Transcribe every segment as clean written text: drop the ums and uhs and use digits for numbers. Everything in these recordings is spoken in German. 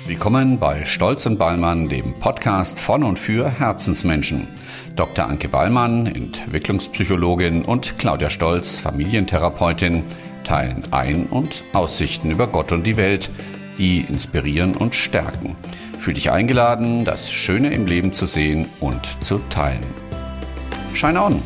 Willkommen bei Stolz und Ballmann, dem Podcast von und für Herzensmenschen. Dr. Anke Ballmann, Entwicklungspsychologin, und Claudia Stolz, Familientherapeutin, teilen Ein- und Aussichten über Gott und die Welt, die inspirieren und stärken. Fühl dich eingeladen, das Schöne im Leben zu sehen und zu teilen. Shine on!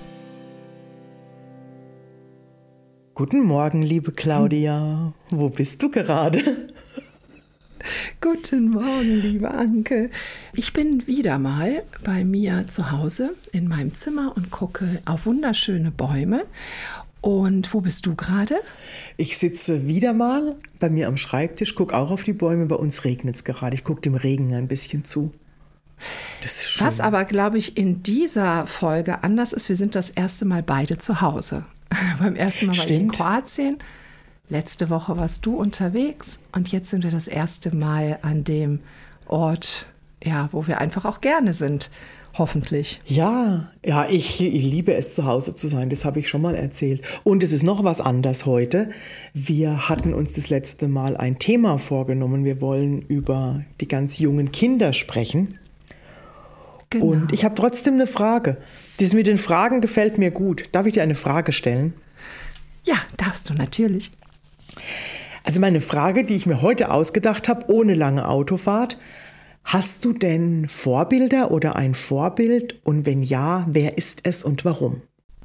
Guten Morgen, liebe Claudia. Wo bist du gerade? Guten Morgen, liebe Anke. Ich bin wieder mal bei mir zu Hause in meinem Zimmer und gucke auf wunderschöne Bäume. Und wo bist du gerade? Ich sitze wieder mal bei mir am Schreibtisch, gucke auch auf die Bäume. Bei uns regnet es gerade. Ich gucke dem Regen ein bisschen zu. Das ist schön. Was aber, glaube ich, in dieser Folge anders ist, wir sind das erste Mal beide zu Hause. Beim ersten Mal war ich in Kroatien. Letzte Woche warst du unterwegs und jetzt sind wir das erste Mal an dem Ort, ja, wo wir einfach auch gerne sind, hoffentlich. Ja, ich liebe es, zu Hause zu sein, das habe ich schon mal erzählt. Und es ist noch was anderes heute. Wir hatten uns das letzte Mal ein Thema vorgenommen. Wir wollen über die ganz jungen Kinder sprechen. Genau. Und ich habe trotzdem eine Frage. Das mit den Fragen gefällt mir gut. Darf ich dir eine Frage stellen? Ja, darfst du natürlich. Also meine Frage, die ich mir heute ausgedacht habe, ohne lange Autofahrt: Hast du denn Vorbilder oder ein Vorbild? Und wenn ja, wer ist es und warum?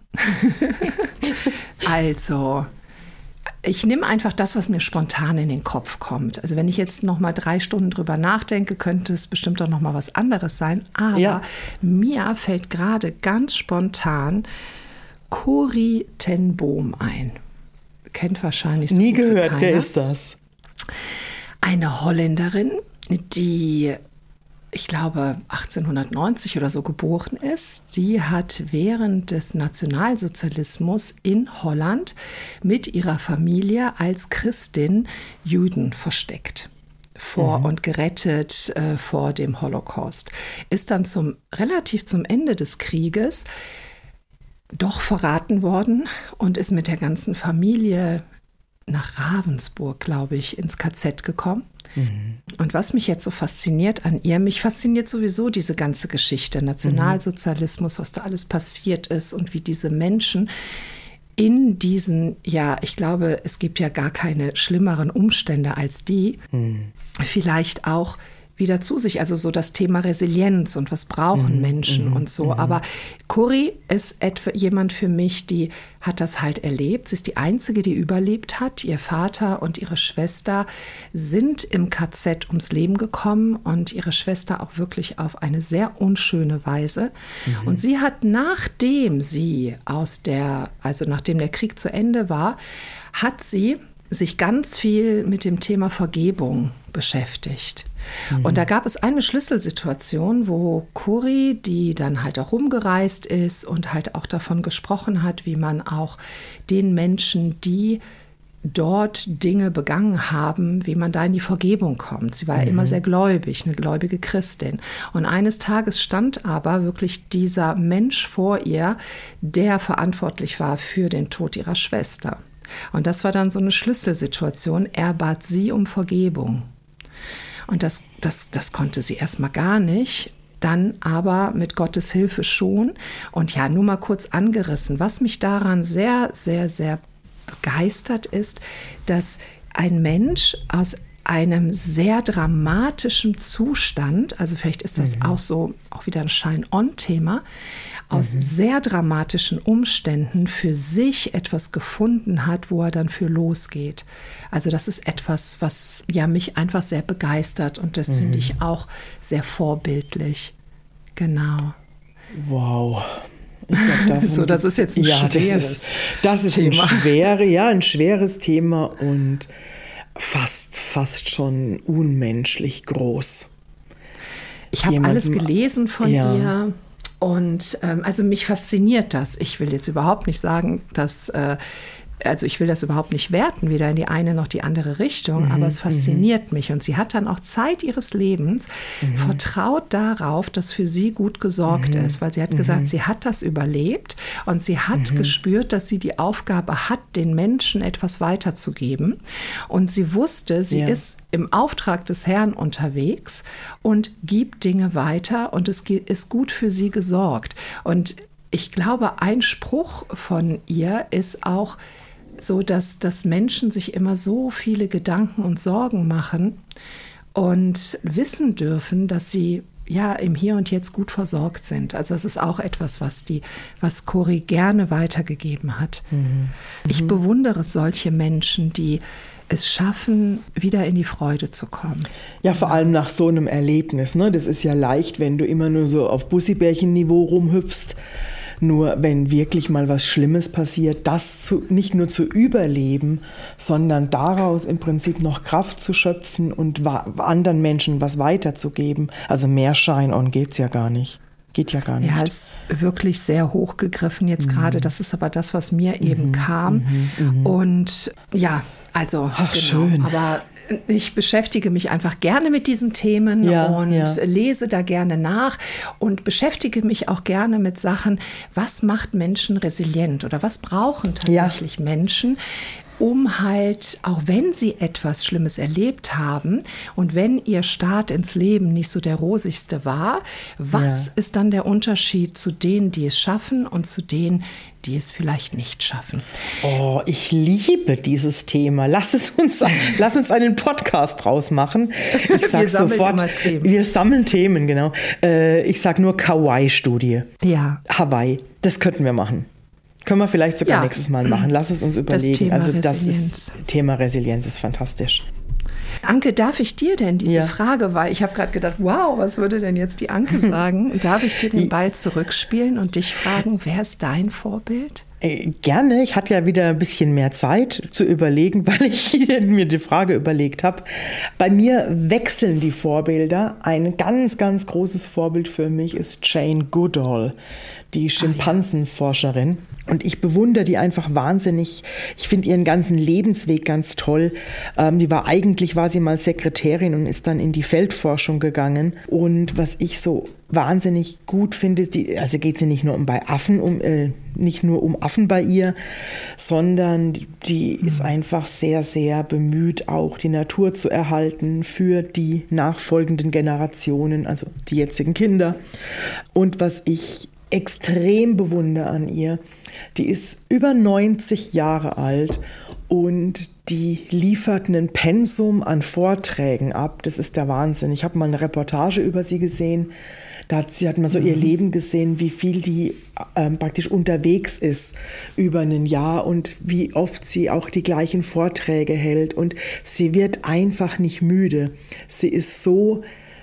Also, ich nehme einfach das, was mir spontan in den Kopf kommt. Also wenn ich jetzt noch mal 3 Stunden drüber nachdenke, könnte es bestimmt auch noch mal was anderes sein. Aber mir fällt gerade ganz spontan Corrie ten Boom ein. Kennt wahrscheinlich so nie gehört. Wer ist das? Eine Holländerin, die, ich glaube, 1890 oder so geboren ist. Die hat während des Nationalsozialismus in Holland mit ihrer Familie als Christin Juden versteckt und gerettet vor dem Holocaust. Ist dann relativ zum Ende des Krieges doch verraten worden und ist mit der ganzen Familie nach Ravensburg, glaube ich, ins KZ gekommen. Und was mich jetzt so fasziniert an ihr, mich fasziniert sowieso diese ganze Geschichte, Nationalsozialismus, was da alles passiert ist und wie diese Menschen in diesen, ich glaube, es gibt ja gar keine schlimmeren Umstände als die, vielleicht auch wieder zu sich, also so das Thema Resilienz und was brauchen Menschen und so. Aber Corrie ist jemand für mich, die hat das halt erlebt. Sie ist die Einzige, die überlebt hat. Ihr Vater und ihre Schwester sind im KZ ums Leben gekommen und ihre Schwester auch wirklich auf eine sehr unschöne Weise. Und sie hat, nachdem der Krieg zu Ende war, hat sie sich ganz viel mit dem Thema Vergebung beschäftigt. Und da gab es eine Schlüsselsituation, wo Corrie, die dann halt auch rumgereist ist und halt auch davon gesprochen hat, wie man auch den Menschen, die dort Dinge begangen haben, wie man da in die Vergebung kommt. Sie war ja immer sehr gläubig, eine gläubige Christin. Und eines Tages stand aber wirklich dieser Mensch vor ihr, der verantwortlich war für den Tod ihrer Schwester. Und das war dann so eine Schlüsselsituation. Er bat sie um Vergebung. Und das konnte sie erstmal gar nicht, dann aber mit Gottes Hilfe schon. Und nur mal kurz angerissen, was mich daran sehr, sehr, sehr begeistert ist, dass ein Mensch aus einem sehr dramatischen Zustand, also vielleicht ist das auch wieder ein Shine-on-Thema, aus sehr dramatischen Umständen für sich etwas gefunden hat, wo er dann für losgeht. Also das ist etwas, was mich einfach sehr begeistert und das finde ich auch sehr vorbildlich. Genau. Wow. Ich glaub, das ist jetzt ein schweres das ist Thema. Ein schweres Thema und fast schon unmenschlich groß. Ich habe alles gelesen von ihr. Und also mich fasziniert das. Ich will jetzt überhaupt nicht sagen, dass also ich will das überhaupt nicht werten, weder in die eine noch die andere Richtung, aber es fasziniert mich. Und sie hat dann auch Zeit ihres Lebens vertraut darauf, dass für sie gut gesorgt ist, weil sie hat gesagt, sie hat das überlebt und sie hat gespürt, dass sie die Aufgabe hat, den Menschen etwas weiterzugeben. Und sie wusste, sie ist im Auftrag des Herrn unterwegs und gibt Dinge weiter und es ist gut für sie gesorgt. Und ich glaube, ein Spruch von ihr ist auch so, dass Menschen sich immer so viele Gedanken und Sorgen machen und wissen dürfen, dass sie ja im Hier und Jetzt gut versorgt sind. Also das ist auch etwas, was Cori gerne weitergegeben hat. Ich bewundere solche Menschen, die es schaffen, wieder in die Freude zu kommen. Ja, vor allem nach so einem Erlebnis. Ne? Das ist ja leicht, wenn du immer nur so auf Bussibärchen-Niveau rumhüpfst. Nur wenn wirklich mal was Schlimmes passiert, das nicht nur zu überleben, sondern daraus im Prinzip noch Kraft zu schöpfen und anderen Menschen was weiterzugeben. Also mehr Shine-on geht's ja gar nicht. Geht ja gar nicht. Ja, ist wirklich sehr hochgegriffen jetzt gerade. Das ist aber das, was mir eben kam. Und ja, also ach, genau. Schön. Aber ich beschäftige mich einfach gerne mit diesen Themen lese da gerne nach und beschäftige mich auch gerne mit Sachen, was macht Menschen resilient oder was brauchen tatsächlich Menschen, um halt, auch wenn sie etwas Schlimmes erlebt haben und wenn ihr Start ins Leben nicht so der rosigste war, was ist dann der Unterschied zu denen, die es schaffen und zu denen, die es vielleicht nicht schaffen? Oh, ich liebe dieses Thema. Lass uns einen Podcast draus machen. Ich sag sofort, wir sammeln Themen, genau. Ich sag nur Kauai-Studie. Ja. Hawaii, das könnten wir machen. Können wir vielleicht sogar nächstes Mal machen. Lass es uns überlegen. Thema Resilienz ist fantastisch. Anke, darf ich dir denn diese Frage, weil ich habe gerade gedacht, wow, was würde denn jetzt die Anke sagen? Darf ich dir den Ball zurückspielen und dich fragen, wer ist dein Vorbild? Gerne. Ich hatte ja wieder ein bisschen mehr Zeit zu überlegen, weil ich mir die Frage überlegt habe. Bei mir wechseln die Vorbilder. Ein ganz, ganz großes Vorbild für mich ist Jane Goodall, die Schimpansenforscherin. Und ich bewundere die einfach wahnsinnig. Ich finde ihren ganzen Lebensweg ganz toll. Eigentlich war sie mal Sekretärin und ist dann in die Feldforschung gegangen. Und was ich so wahnsinnig gut finde, also geht sie nicht nur um Affen bei ihr, sondern die ist einfach sehr, sehr bemüht, auch die Natur zu erhalten für die nachfolgenden Generationen, also die jetzigen Kinder. Und was ich extrem bewundere an ihr, die ist über 90 Jahre alt und die liefert einen Pensum an Vorträgen ab. Das ist der Wahnsinn. Ich habe mal eine Reportage über sie gesehen. Da hat man so ihr Leben gesehen, wie viel die praktisch unterwegs ist über ein Jahr und wie oft sie auch die gleichen Vorträge hält. Und sie wird einfach nicht müde. Sie ist so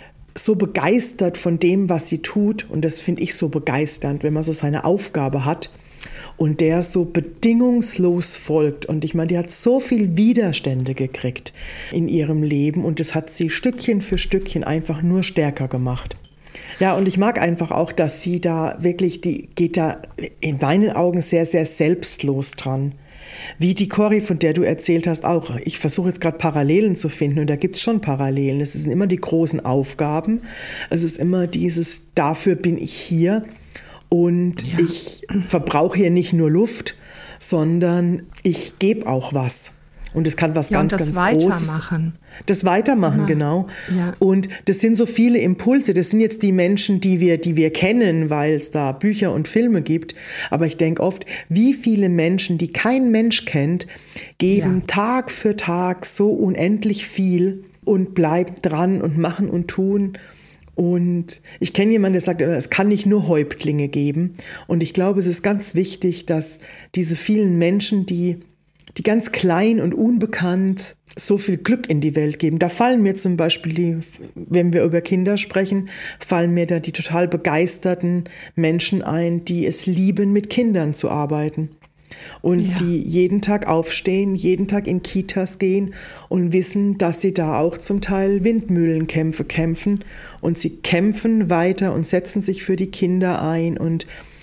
begeistert von dem, was sie tut. Und das finde ich so begeisternd, wenn man so seine Aufgabe hat und der so bedingungslos folgt. Und ich meine, die hat so viel Widerstände gekriegt in ihrem Leben und das hat sie Stückchen für Stückchen einfach nur stärker gemacht. Ja, und ich mag einfach auch, dass sie da wirklich, die geht da in meinen Augen sehr, sehr selbstlos dran. Wie die Cori, von der du erzählt hast, auch. Ich versuche jetzt gerade Parallelen zu finden und da gibt es schon Parallelen. Es sind immer die großen Aufgaben. Es ist immer dieses, dafür bin ich hier und ich verbrauche hier nicht nur Luft, sondern ich gebe auch was. Und es kann was ganz, ganz Großes. Das Weitermachen, genau. Ja. Und das sind so viele Impulse. Das sind jetzt die Menschen, die wir kennen, weil es da Bücher und Filme gibt. Aber ich denke oft, wie viele Menschen, die kein Mensch kennt, geben Tag für Tag so unendlich viel und bleiben dran und machen und tun. Und ich kenne jemanden, der sagt, es kann nicht nur Häuptlinge geben. Und ich glaube, es ist ganz wichtig, dass diese vielen Menschen, die ganz klein und unbekannt so viel Glück in die Welt geben. Da fallen mir zum Beispiel, wenn wir über Kinder sprechen, fallen mir da die total begeisterten Menschen ein, die es lieben, mit Kindern zu arbeiten. Und die jeden Tag aufstehen, jeden Tag in Kitas gehen und wissen, dass sie da auch zum Teil Windmühlenkämpfe kämpfen. Und sie kämpfen weiter und setzen sich für die Kinder ein und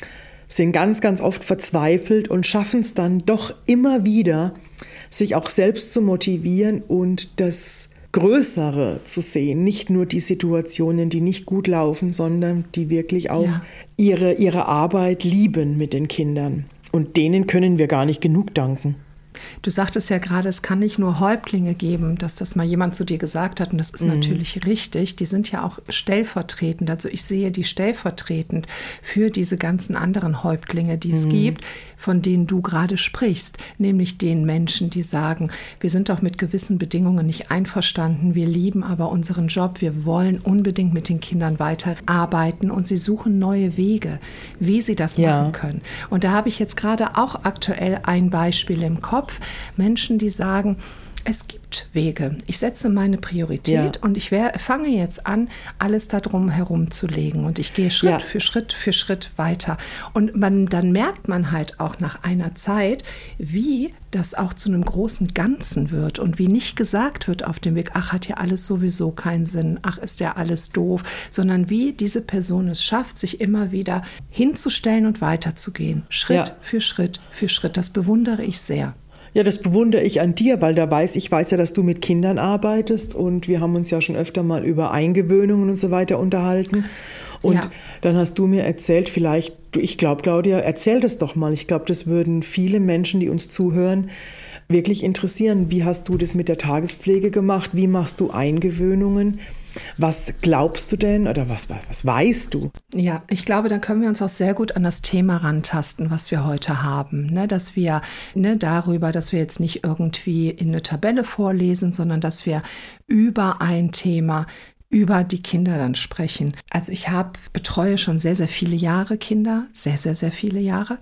sind ganz, ganz oft verzweifelt und schaffen es dann doch immer wieder, sich auch selbst zu motivieren und das Größere zu sehen. Nicht nur die Situationen, die nicht gut laufen, sondern die wirklich auch ihre Arbeit lieben mit den Kindern. Und denen können wir gar nicht genug danken. Du sagtest ja gerade, es kann nicht nur Häuptlinge geben, dass das mal jemand zu dir gesagt hat. Und das ist natürlich richtig. Die sind ja auch stellvertretend. Also ich sehe die stellvertretend für diese ganzen anderen Häuptlinge, die es gibt, von denen du gerade sprichst. Nämlich den Menschen, die sagen, wir sind doch mit gewissen Bedingungen nicht einverstanden. Wir lieben aber unseren Job. Wir wollen unbedingt mit den Kindern weiterarbeiten. Und sie suchen neue Wege, wie sie das machen können. Und da habe ich jetzt gerade auch aktuell ein Beispiel im Kopf. Menschen, die sagen, es gibt Wege. Ich setze meine Priorität und ich fange jetzt an, alles darum herum zu legen. Und ich gehe Schritt für Schritt weiter. Und dann merkt man halt auch nach einer Zeit, wie das auch zu einem großen Ganzen wird und wie nicht gesagt wird auf dem Weg, ach, hat ja alles sowieso keinen Sinn, ach, ist ja alles doof, sondern wie diese Person es schafft, sich immer wieder hinzustellen und weiterzugehen. Schritt für Schritt für Schritt. Das bewundere ich sehr. Ja, das bewundere ich an dir, weil ich weiß ja, dass du mit Kindern arbeitest und wir haben uns ja schon öfter mal über Eingewöhnungen und so weiter unterhalten. Und dann hast du mir erzählt, ich glaube, Claudia, erzähl das doch mal. Ich glaube, das würden viele Menschen, die uns zuhören, wirklich interessieren. Wie hast du das mit der Tagespflege gemacht? Wie machst du Eingewöhnungen? Was glaubst du denn oder was weißt du? Ja, ich glaube, da können wir uns auch sehr gut an das Thema rantasten, was wir heute haben. Ne? Dass wir dass wir jetzt nicht irgendwie in eine Tabelle vorlesen, sondern dass wir über ein Thema, über die Kinder dann sprechen. Also ich betreue schon sehr, sehr viele Jahre Kinder, sehr, sehr, sehr viele Jahre.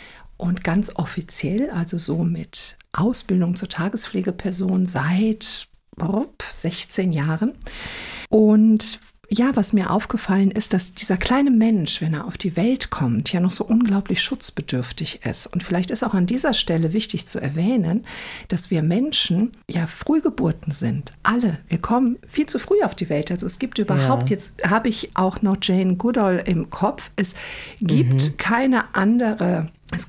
Und ganz offiziell, also so mit Ausbildung zur Tagespflegeperson seit 16 Jahren. Und ja, was mir aufgefallen ist, dass dieser kleine Mensch, wenn er auf die Welt kommt, ja noch so unglaublich schutzbedürftig ist. Und vielleicht ist auch an dieser Stelle wichtig zu erwähnen, dass wir Menschen ja Frühgeburten sind. Alle. Wir kommen viel zu früh auf die Welt. Also es gibt überhaupt, jetzt habe ich auch noch Jane Goodall im Kopf, es gibt keine andere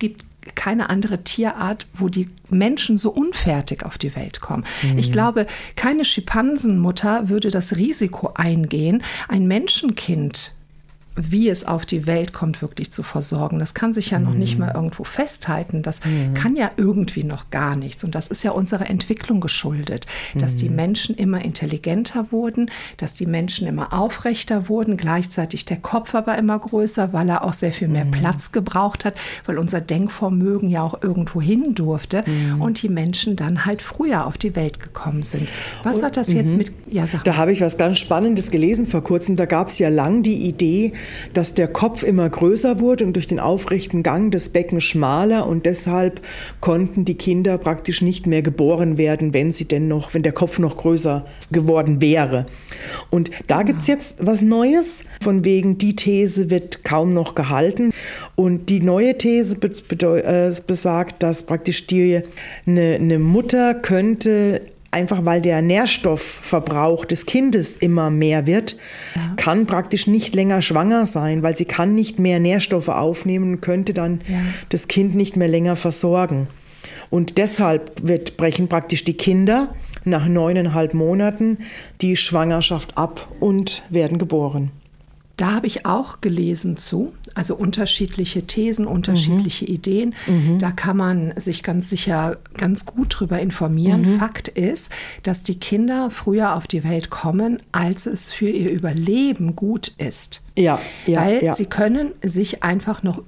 Tierart, wo die Menschen so unfertig auf die Welt kommen. Ich glaube, keine Schimpansenmutter würde das Risiko eingehen, ein Menschenkind, wie es auf die Welt kommt, wirklich zu versorgen. Das kann sich ja noch nicht mal irgendwo festhalten. Das kann ja irgendwie noch gar nichts. Und das ist ja unserer Entwicklung geschuldet, dass die Menschen immer intelligenter wurden, dass die Menschen immer aufrechter wurden, gleichzeitig der Kopf aber immer größer, weil er auch sehr viel mehr Platz gebraucht hat, weil unser Denkvermögen ja auch irgendwo hin durfte und die Menschen dann halt früher auf die Welt gekommen sind. Was hat das jetzt mit... Ja, sag mal. Da habe ich was ganz Spannendes gelesen vor kurzem. Da gab es ja lang die Idee, dass der Kopf immer größer wurde und durch den aufrechten Gang das Becken schmaler und deshalb konnten die Kinder praktisch nicht mehr geboren werden, wenn der Kopf noch größer geworden wäre. Und da gibt es jetzt was Neues, von wegen die These wird kaum noch gehalten und die neue These besagt, dass praktisch eine Mutter könnte, einfach weil der Nährstoffverbrauch des Kindes immer mehr wird, kann praktisch nicht länger schwanger sein, weil sie kann nicht mehr Nährstoffe aufnehmen und könnte dann das Kind nicht mehr länger versorgen. Und deshalb brechen praktisch die Kinder nach 9,5 Monaten die Schwangerschaft ab und werden geboren. Da habe ich auch gelesen zu, also unterschiedliche Thesen, unterschiedliche Ideen. Da kann man sich ganz sicher ganz gut drüber informieren. Fakt ist, dass die Kinder früher auf die Welt kommen, als es für ihr Überleben gut ist. Weil sie können sich einfach noch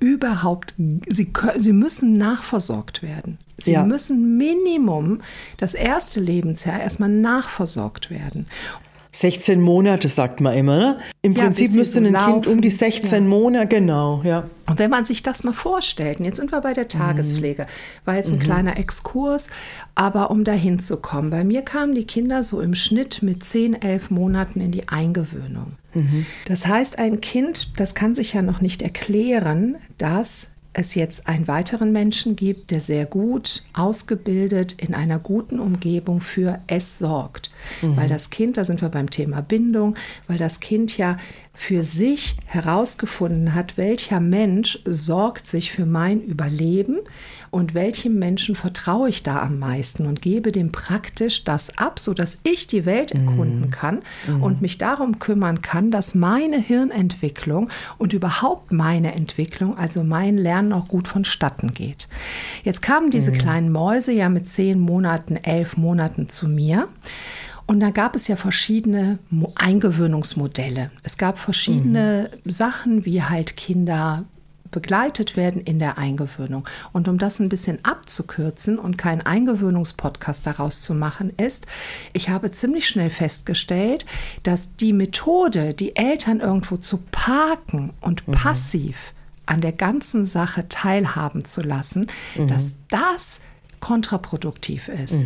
sie müssen nachversorgt werden. Sie müssen Minimum das erste Lebensjahr erstmal nachversorgt werden. 16 Monate, sagt man immer, ne? Im Prinzip müsste ein Kind um die 16 Monate, genau, ja. Und wenn man sich das mal vorstellt, und jetzt sind wir bei der Tagespflege, war jetzt ein kleiner Exkurs, aber um da hinzukommen, bei mir kamen die Kinder so im Schnitt mit 10, 11 Monaten in die Eingewöhnung. Das heißt, ein Kind, das kann sich ja noch nicht erklären, dass es jetzt einen weiteren Menschen gibt, der sehr gut ausgebildet in einer guten Umgebung für es sorgt. Weil das Kind, da sind wir beim Thema Bindung, weil das Kind ja für sich herausgefunden hat, welcher Mensch sorgt sich für mein Überleben und welchem Menschen vertraue ich da am meisten und gebe dem praktisch das ab, sodass ich die Welt erkunden kann und mich darum kümmern kann, dass meine Hirnentwicklung und überhaupt meine Entwicklung, also mein Lernen auch gut vonstatten geht. Jetzt kamen diese kleinen Mäuse ja mit 10 Monaten, 11 Monaten zu mir. Und da gab es ja verschiedene Eingewöhnungsmodelle. Es gab verschiedene Sachen, wie halt Kinder begleitet werden in der Eingewöhnung. Und um das ein bisschen abzukürzen und keinen Eingewöhnungspodcast daraus zu machen, ist, ich habe ziemlich schnell festgestellt, dass die Methode, die Eltern irgendwo zu parken und passiv an der ganzen Sache teilhaben zu lassen, dass das kontraproduktiv ist,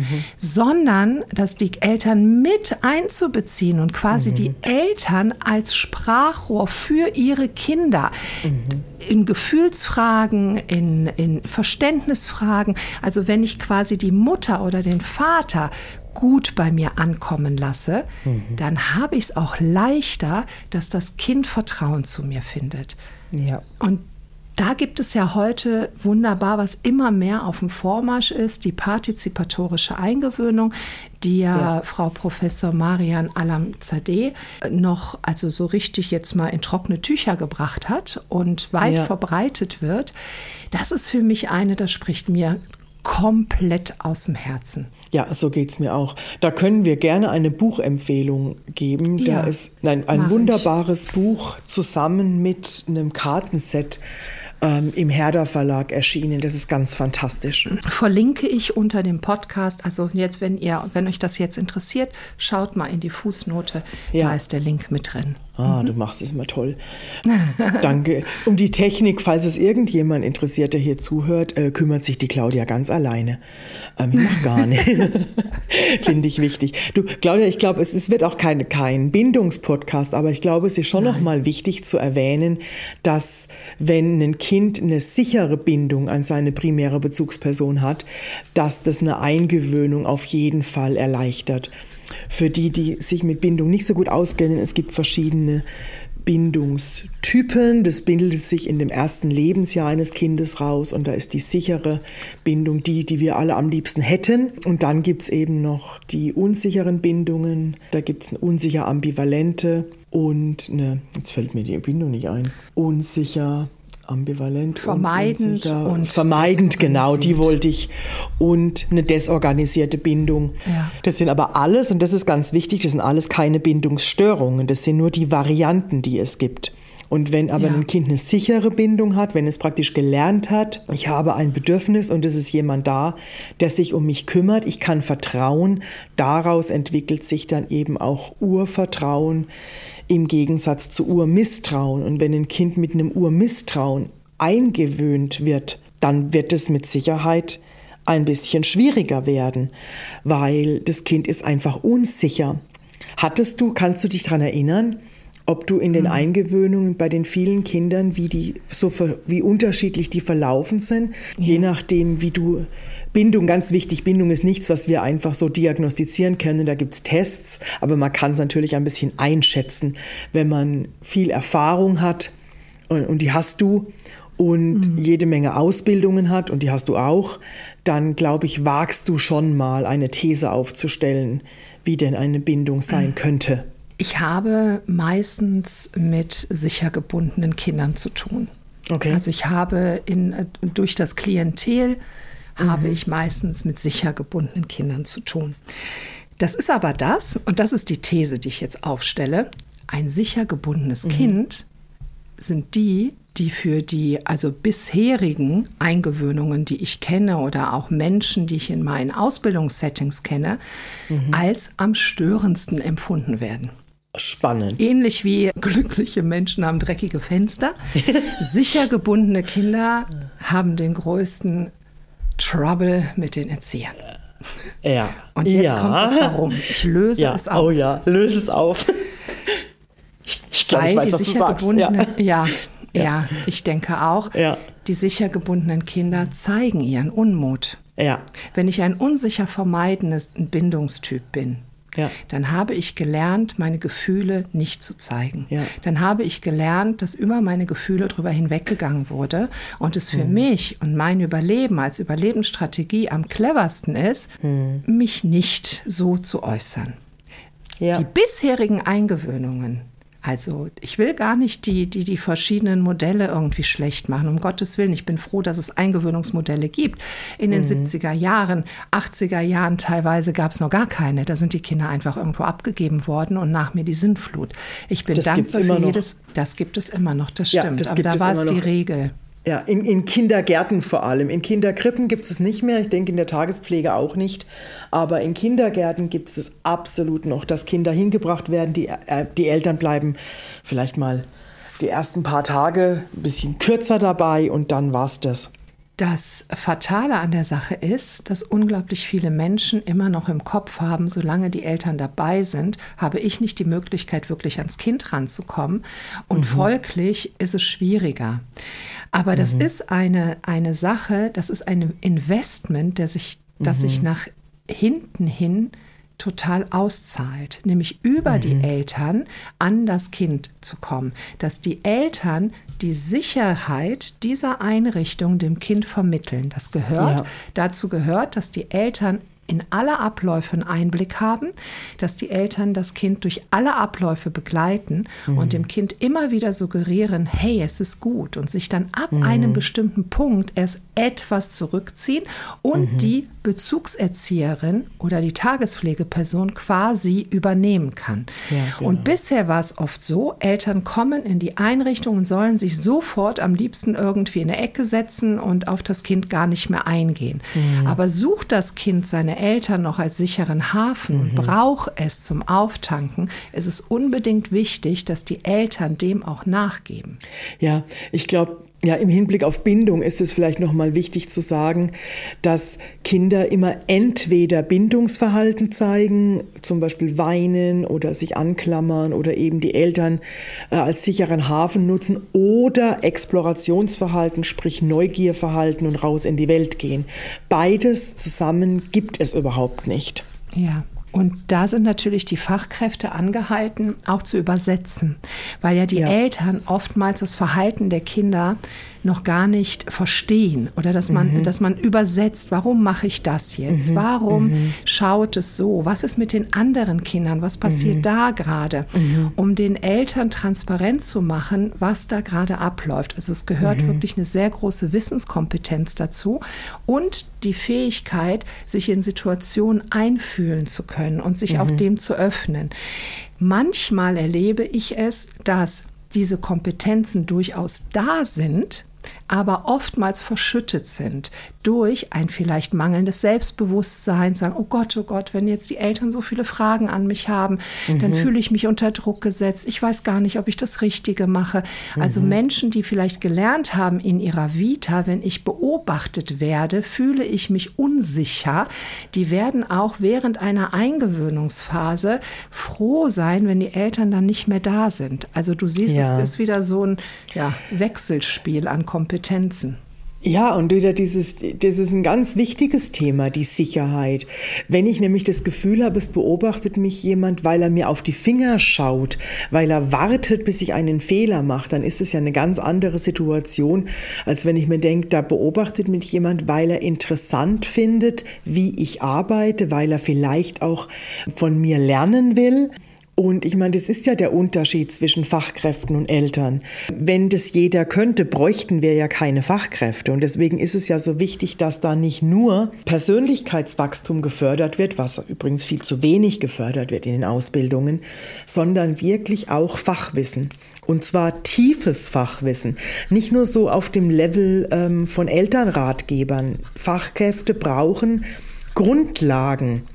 sondern dass die Eltern mit einzubeziehen und quasi die Eltern als Sprachrohr für ihre Kinder in Gefühlsfragen, in Verständnisfragen, also wenn ich quasi die Mutter oder den Vater gut bei mir ankommen lasse, dann habe ich es auch leichter, dass das Kind Vertrauen zu mir findet. Ja. Und da gibt es ja heute wunderbar, was immer mehr auf dem Vormarsch ist, die partizipatorische Eingewöhnung, die ja Frau Professor Marian Alamzadeh noch also so richtig jetzt mal in trockene Tücher gebracht hat und weit verbreitet wird. Das ist für mich das spricht mir komplett aus dem Herzen. Ja, so geht es mir auch. Da können wir gerne eine Buchempfehlung geben. Ja, da ist ein wunderbares Buch zusammen mit einem Kartenset im Herder Verlag erschienen. Das ist ganz fantastisch. Verlinke ich unter dem Podcast. Also jetzt, wenn euch das jetzt interessiert, schaut mal in die Fußnote. Da ist der Link mit drin. Du machst es mal toll. Danke. Um die Technik, falls es irgendjemand interessiert, der hier zuhört, kümmert sich die Claudia ganz alleine. Ich mach gar nicht. Finde ich wichtig. Du, Claudia, ich glaube, es wird auch kein Bindungspodcast, aber ich glaube, es ist schon noch mal wichtig zu erwähnen, dass wenn ein Kind eine sichere Bindung an seine primäre Bezugsperson hat, dass das eine Eingewöhnung auf jeden Fall erleichtert. Für die sich mit Bindung nicht so gut auskennen, es gibt verschiedene Bindungstypen. Das bildet sich in dem ersten Lebensjahr eines Kindes raus und da ist die sichere Bindung die wir alle am liebsten hätten. Und dann gibt es eben noch die unsicheren Bindungen. Da gibt es eine unsicher ambivalente und jetzt fällt mir die Bindung nicht ein, unsicher ambivalent, vermeidend und vermeidend, genau, die wollte ich, und eine desorganisierte Bindung. Ja. Das sind aber alles, und das ist ganz wichtig, das sind alles keine Bindungsstörungen, das sind nur die Varianten, die es gibt. Und wenn aber ein Kind eine sichere Bindung hat, wenn es praktisch gelernt hat, ich habe ein Bedürfnis und es ist jemand da, der sich um mich kümmert, ich kann vertrauen, daraus entwickelt sich dann eben auch Urvertrauen, im Gegensatz zu Urmisstrauen. Und wenn ein Kind mit einem Urmisstrauen eingewöhnt wird, dann wird es mit Sicherheit ein bisschen schwieriger werden, weil das Kind ist einfach unsicher. Kannst du dich daran erinnern, ob du in den Eingewöhnungen bei den vielen Kindern, wie unterschiedlich die verlaufen sind, je nachdem, wie du Bindung, ganz wichtig, Bindung ist nichts, was wir einfach so diagnostizieren können. Da gibt es Tests, aber man kann es natürlich ein bisschen einschätzen, wenn man viel Erfahrung hat, und die hast du, und jede Menge Ausbildungen hat, und die hast du auch, dann, glaube ich, wagst du schon mal eine These aufzustellen, wie denn eine Bindung sein könnte. Ich habe meistens mit sicher gebundenen Kindern zu tun. Okay. Also ich habe durch das Klientel habe ich meistens mit sicher gebundenen Kindern zu tun. Das ist aber und das ist die These, die ich jetzt aufstelle, ein sicher gebundenes Kind sind die für die bisherigen Eingewöhnungen, die ich kenne, oder auch Menschen, die ich in meinen Ausbildungssettings kenne, als am störendsten empfunden werden. Spannend. Ähnlich wie glückliche Menschen haben dreckige Fenster. Sicher gebundene Kinder haben den größten Trouble mit den Erziehern. Ja. Und jetzt kommt das Warum. Ich löse es auf. Oh ja, löse es auf. Ich glaube, ich weiß, was du sagst. Ja, ich denke auch, die sicher gebundenen Kinder zeigen ihren Unmut. Ja. Wenn ich ein unsicher vermeidendes Bindungstyp bin, dann habe ich gelernt, meine Gefühle nicht zu zeigen. Ja. Dann habe ich gelernt, dass über meine Gefühle drüber hinweggegangen wurde und es für mich und mein Überleben als Überlebensstrategie am cleversten ist, mich nicht so zu äußern. Ja. Die bisherigen Eingewöhnungen, also ich will gar nicht die verschiedenen Modelle irgendwie schlecht machen, um Gottes Willen. Ich bin froh, dass es Eingewöhnungsmodelle gibt. In den 70er Jahren, 80er Jahren teilweise gab es noch gar keine. Da sind die Kinder einfach irgendwo abgegeben worden und nach mir die Sintflut. Ich bin dankbar für jedes. Das gibt es immer noch, das stimmt. Ja, aber da war es die Regel. Ja, in Kindergärten vor allem. In Kinderkrippen gibt es es nicht mehr. Ich denke, in der Tagespflege auch nicht. Aber in Kindergärten gibt es es absolut noch, dass Kinder hingebracht werden. Die Eltern bleiben vielleicht mal die ersten paar Tage ein bisschen kürzer dabei und dann war's das. Das Fatale an der Sache ist, dass unglaublich viele Menschen immer noch im Kopf haben, solange die Eltern dabei sind, habe ich nicht die Möglichkeit, wirklich ans Kind ranzukommen. Und folglich ist es schwieriger. Aber das ist eine Sache, das ist ein Investment, das sich nach hinten hin total auszahlt, nämlich über die Eltern an das Kind zu kommen, dass die Eltern die Sicherheit dieser Einrichtung dem Kind vermitteln. Das gehört, dazu gehört, dass die Eltern in alle Abläufe einen Einblick haben, dass die Eltern das Kind durch alle Abläufe begleiten und dem Kind immer wieder suggerieren, hey, es ist gut und sich dann ab einem bestimmten Punkt erst etwas zurückziehen und die Bezugserzieherin oder die Tagespflegeperson quasi übernehmen kann. Ja, genau. Und bisher war es oft so, Eltern kommen in die Einrichtung und sollen sich sofort am liebsten irgendwie in eine Ecke setzen und auf das Kind gar nicht mehr eingehen. Aber sucht das Kind seine Eltern noch als sicheren Hafen und braucht es zum Auftanken, ist es unbedingt wichtig, dass die Eltern dem auch nachgeben. Ja, ich glaube, ja, im Hinblick auf Bindung ist es vielleicht nochmal wichtig zu sagen, dass Kinder immer entweder Bindungsverhalten zeigen, zum Beispiel weinen oder sich anklammern oder eben die Eltern als sicheren Hafen nutzen oder Explorationsverhalten, sprich Neugierverhalten und raus in die Welt gehen. Beides zusammen gibt es überhaupt nicht. Ja. Und da sind natürlich die Fachkräfte angehalten, auch zu übersetzen, weil ja die Eltern oftmals das Verhalten der Kinder noch gar nicht verstehen oder dass man übersetzt, warum mache ich das jetzt? Warum schaut es so? Was ist mit den anderen Kindern? Was passiert da gerade? Um den Eltern transparent zu machen, was da gerade abläuft. Also es gehört wirklich eine sehr große Wissenskompetenz dazu und die Fähigkeit, sich in Situationen einfühlen zu können und sich auch dem zu öffnen. Manchmal erlebe ich es, dass diese Kompetenzen durchaus da sind, aber oftmals verschüttet sind durch ein vielleicht mangelndes Selbstbewusstsein, sagen, oh Gott, wenn jetzt die Eltern so viele Fragen an mich haben, dann fühle ich mich unter Druck gesetzt, ich weiß gar nicht, ob ich das Richtige mache. Also Menschen, die vielleicht gelernt haben in ihrer Vita, wenn ich beobachtet werde, fühle ich mich unsicher, die werden auch während einer Eingewöhnungsphase froh sein, wenn die Eltern dann nicht mehr da sind. Also du siehst, es ist wieder so ein Wechselspiel an Kompetenzen. Ja, und wieder das ist ein ganz wichtiges Thema, die Sicherheit. Wenn ich nämlich das Gefühl habe, es beobachtet mich jemand, weil er mir auf die Finger schaut, weil er wartet, bis ich einen Fehler mache, dann ist es ja eine ganz andere Situation, als wenn ich mir denke, da beobachtet mich jemand, weil er interessant findet, wie ich arbeite, weil er vielleicht auch von mir lernen will. Und ich meine, das ist ja der Unterschied zwischen Fachkräften und Eltern. Wenn das jeder könnte, bräuchten wir ja keine Fachkräfte. Und deswegen ist es ja so wichtig, dass da nicht nur Persönlichkeitswachstum gefördert wird, was übrigens viel zu wenig gefördert wird in den Ausbildungen, sondern wirklich auch Fachwissen. Und zwar tiefes Fachwissen. Nicht nur so auf dem Level von Elternratgebern. Fachkräfte brauchen Grundlagen.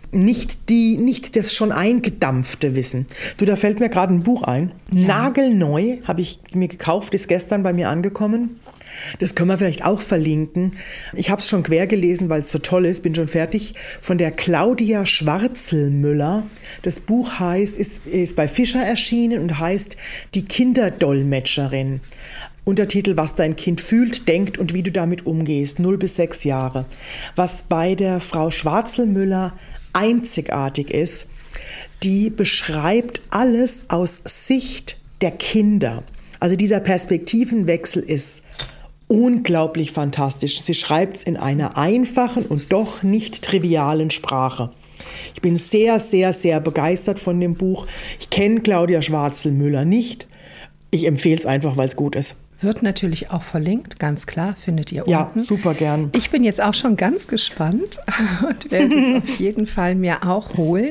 Nicht das schon eingedampfte Wissen. Da fällt mir gerade ein Buch ein. Ja. Nagelneu, habe ich mir gekauft, ist gestern bei mir angekommen. Das können wir vielleicht auch verlinken. Ich habe es schon quer gelesen, weil es so toll ist, bin schon fertig. Von der Claudia Schwarzelmüller. Das Buch ist bei Fischer erschienen und heißt Die Kinderdolmetscherin. Untertitel, was dein Kind fühlt, denkt und wie du damit umgehst, 0 bis 6 Jahre. Was bei der Frau Schwarzelmüller einzigartig ist, die beschreibt alles aus Sicht der Kinder. Also dieser Perspektivenwechsel ist unglaublich fantastisch. Sie schreibt es in einer einfachen und doch nicht trivialen Sprache. Ich bin sehr, sehr, sehr begeistert von dem Buch. Ich kenne Claudia Schwarzelmüller nicht. Ich empfehle es einfach, weil es gut ist. Wird natürlich auch verlinkt, ganz klar, findet ihr unten. Ja, super gern. Ich bin jetzt auch schon ganz gespannt und werde es auf jeden Fall mir auch holen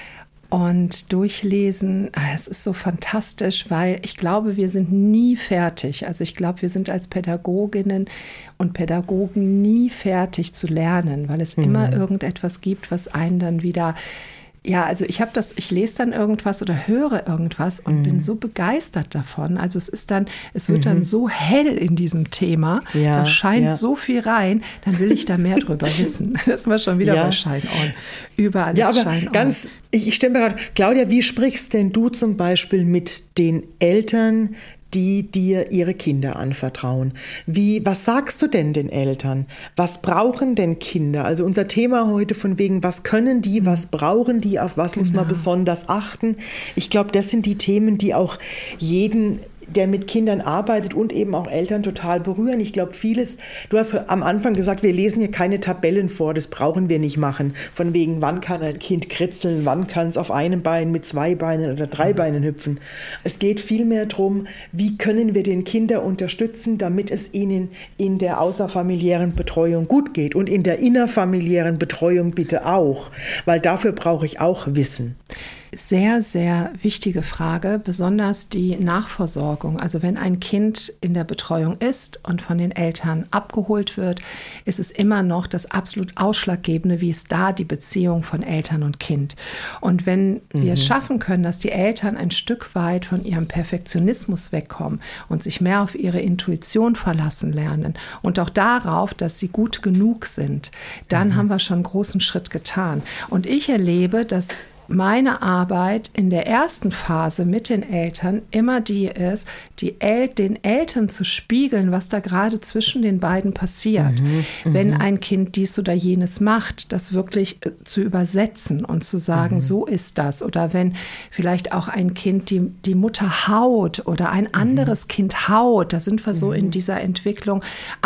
und durchlesen. Es ist so fantastisch, weil ich glaube, wir sind nie fertig. Also ich glaube, wir sind als Pädagoginnen und Pädagogen nie fertig zu lernen, weil es immer irgendetwas gibt, was einen dann wieder... Ja, also ich lese dann irgendwas oder höre irgendwas und bin so begeistert davon. Also es wird dann so hell in diesem Thema, da scheint so viel rein, dann will ich da mehr drüber wissen. Das ist mal schon wieder bei Shine On. Überall ist Shine On. Ich stelle mir gerade, Claudia, wie sprichst denn du zum Beispiel mit den Eltern, die dir ihre Kinder anvertrauen? Was sagst du denn den Eltern? Was brauchen denn Kinder? Also unser Thema heute von wegen, was können die, was brauchen die, auf was muss man besonders achten? Ich glaube, das sind die Themen, die auch jeden, der mit Kindern arbeitet und eben auch Eltern total berühren. Ich glaube, vieles, du hast am Anfang gesagt, wir lesen hier keine Tabellen vor, das brauchen wir nicht machen. Von wegen, wann kann ein Kind kritzeln, wann kann es auf einem Bein mit 2 Beinen oder 3 Beinen hüpfen. Es geht vielmehr darum, wie können wir den Kindern unterstützen, damit es ihnen in der außerfamiliären Betreuung gut geht und in der innerfamiliären Betreuung bitte auch, weil dafür brauche ich auch Wissen. Sehr, sehr wichtige Frage, besonders die Nachversorgung. Also wenn ein Kind in der Betreuung ist und von den Eltern abgeholt wird, ist es immer noch das absolut Ausschlaggebende, wie ist da die Beziehung von Eltern und Kind. Und wenn wir es schaffen können, dass die Eltern ein Stück weit von ihrem Perfektionismus wegkommen und sich mehr auf ihre Intuition verlassen lernen und auch darauf, dass sie gut genug sind, dann haben wir schon einen großen Schritt getan. Und ich erlebe, dass meine Arbeit in der ersten Phase mit den Eltern immer die ist, den Eltern zu spiegeln, was da gerade zwischen den beiden passiert. Wenn ein Kind dies oder jenes macht, das wirklich zu übersetzen und zu sagen, so ist das. Oder wenn vielleicht auch ein Kind die Mutter haut oder ein anderes Kind haut, da sind wir so in dieser Entwicklung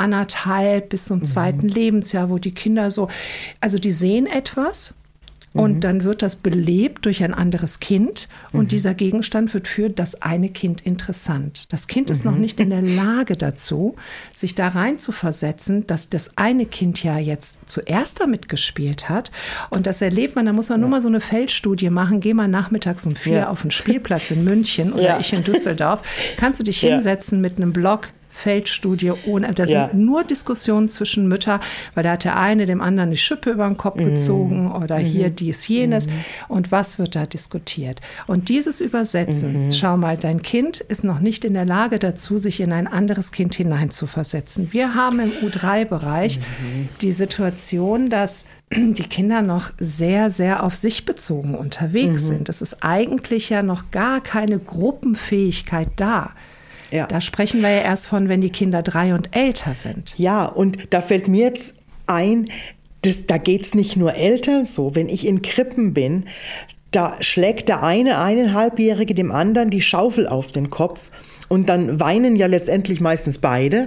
1,5 bis zum 2. Lebensjahr, wo die Kinder also die sehen etwas. Und dann wird das belebt durch ein anderes Kind und dieser Gegenstand wird für das eine Kind interessant. Das Kind ist noch nicht in der Lage dazu, sich da rein zu versetzen, dass das eine Kind ja jetzt zuerst damit gespielt hat. Und das erlebt man, da muss man nur mal so eine Feldstudie machen. Geh mal nachmittags um 4 auf den Spielplatz in München oder ich in Düsseldorf. Kannst du dich hinsetzen mit einem Block, Feldstudie, da sind nur Diskussionen zwischen Müttern, weil da hat der eine dem anderen die Schippe über den Kopf gezogen oder hier dies, jenes und was wird da diskutiert. Und dieses Übersetzen, schau mal, dein Kind ist noch nicht in der Lage dazu, sich in ein anderes Kind hineinzuversetzen. Wir haben im U3-Bereich die Situation, dass die Kinder noch sehr, sehr auf sich bezogen unterwegs sind. Es ist eigentlich ja noch gar keine Gruppenfähigkeit da. Ja. Da sprechen wir ja erst von, wenn die Kinder 3 und älter sind. Ja, und da fällt mir jetzt ein, da geht es nicht nur Eltern so. Wenn ich in Krippen bin, da schlägt der eine 1,5-Jährige dem anderen die Schaufel auf den Kopf und dann weinen ja letztendlich meistens beide.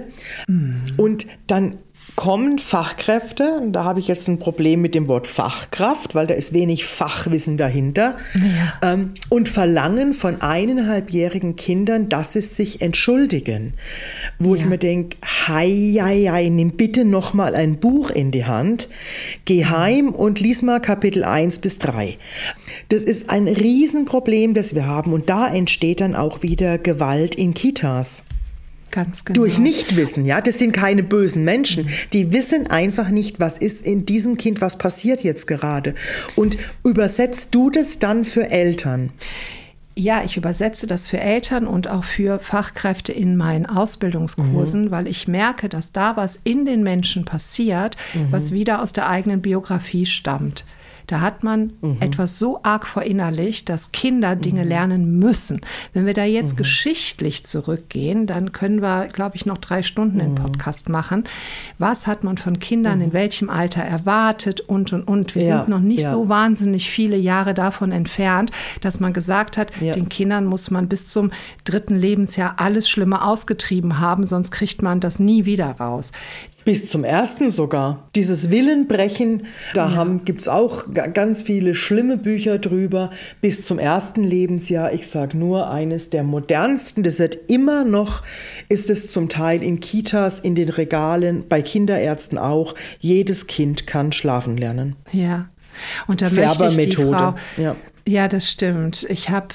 Und dann kommen Fachkräfte, und da habe ich jetzt ein Problem mit dem Wort Fachkraft, weil da ist wenig Fachwissen dahinter, und verlangen von 1,5-jährigen Kindern, dass sie sich entschuldigen. Wo ich mir denke, hei, nimm bitte noch mal ein Buch in die Hand, geh heim und lies mal Kapitel 1 bis 3. Das ist ein Riesenproblem, das wir haben, und da entsteht dann auch wieder Gewalt in Kitas. Ganz genau. Durch Nichtwissen, ja, das sind keine bösen Menschen. Die wissen einfach nicht, was ist in diesem Kind, was passiert jetzt gerade. Und übersetzt du das dann für Eltern? Ja, ich übersetze das für Eltern und auch für Fachkräfte in meinen Ausbildungskursen, weil ich merke, dass da was in den Menschen passiert, was wieder aus der eigenen Biografie stammt. Da hat man etwas so arg verinnerlicht, dass Kinder Dinge lernen müssen. Wenn wir da jetzt geschichtlich zurückgehen, dann können wir, glaube ich, noch 3 Stunden den Podcast machen. Was hat man von Kindern in welchem Alter erwartet und. Wir sind noch nicht so wahnsinnig viele Jahre davon entfernt, dass man gesagt hat, den Kindern muss man bis zum 3. Lebensjahr alles Schlimme ausgetrieben haben, sonst kriegt man das nie wieder raus. Bis zum 1. sogar. Dieses Willenbrechen, gibt es auch ganz viele schlimme Bücher drüber. Bis zum 1. Lebensjahr, ich sage nur, eines der modernsten, das wird immer noch, ist es zum Teil in Kitas, in den Regalen, bei Kinderärzten auch. Jedes Kind kann schlafen lernen. Ja, und da möchte ich die Frau... Ja. Ja, das stimmt. Ich habe,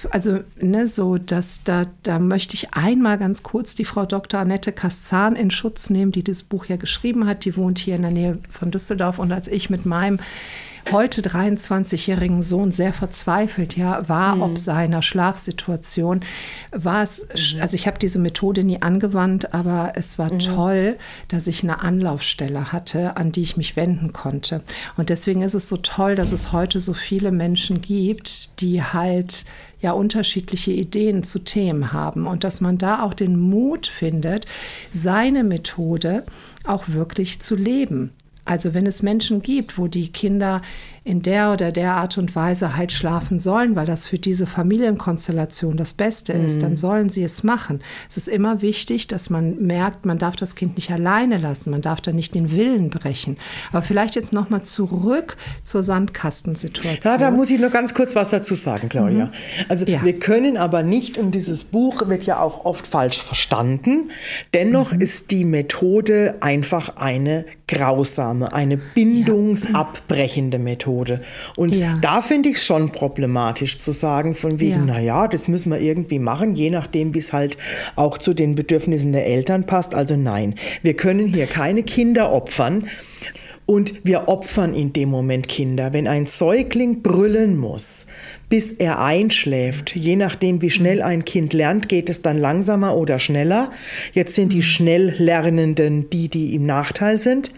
da möchte ich einmal ganz kurz die Frau Dr. Annette Kasszahn in Schutz nehmen, die dieses Buch ja geschrieben hat. Die wohnt hier in der Nähe von Düsseldorf. Und als ich mit meinem heute 23-jährigen Sohn sehr verzweifelt war ob seiner Schlafsituation, war es, also ich habe diese Methode nie angewandt, aber es war toll, dass ich eine Anlaufstelle hatte, an die ich mich wenden konnte. Und deswegen ist es so toll, dass es heute so viele Menschen gibt, die halt unterschiedliche Ideen zu Themen haben und dass man da auch den Mut findet, seine Methode auch wirklich zu leben. Also wenn es Menschen gibt, wo die Kinder in der oder der Art und Weise halt schlafen sollen, weil das für diese Familienkonstellation das Beste ist, dann sollen sie es machen. Es ist immer wichtig, dass man merkt, man darf das Kind nicht alleine lassen, man darf da nicht den Willen brechen. Aber vielleicht jetzt nochmal zurück zur Sandkastensituation. Ja, da muss ich nur ganz kurz was dazu sagen, Claudia. Also wir können aber nicht, und dieses Buch wird ja auch oft falsch verstanden, dennoch ist die Methode einfach eine grausame, eine bindungsabbrechende Methode. Und da finde ich es schon problematisch zu sagen, von wegen, das müssen wir irgendwie machen, je nachdem, wie es halt auch zu den Bedürfnissen der Eltern passt. Also nein, wir können hier keine Kinder opfern. Und wir opfern in dem Moment Kinder. Wenn ein Säugling brüllen muss, bis er einschläft, je nachdem, wie schnell ein Kind lernt, geht es dann langsamer oder schneller. Jetzt sind die Schnelllernenden die im Nachteil sind.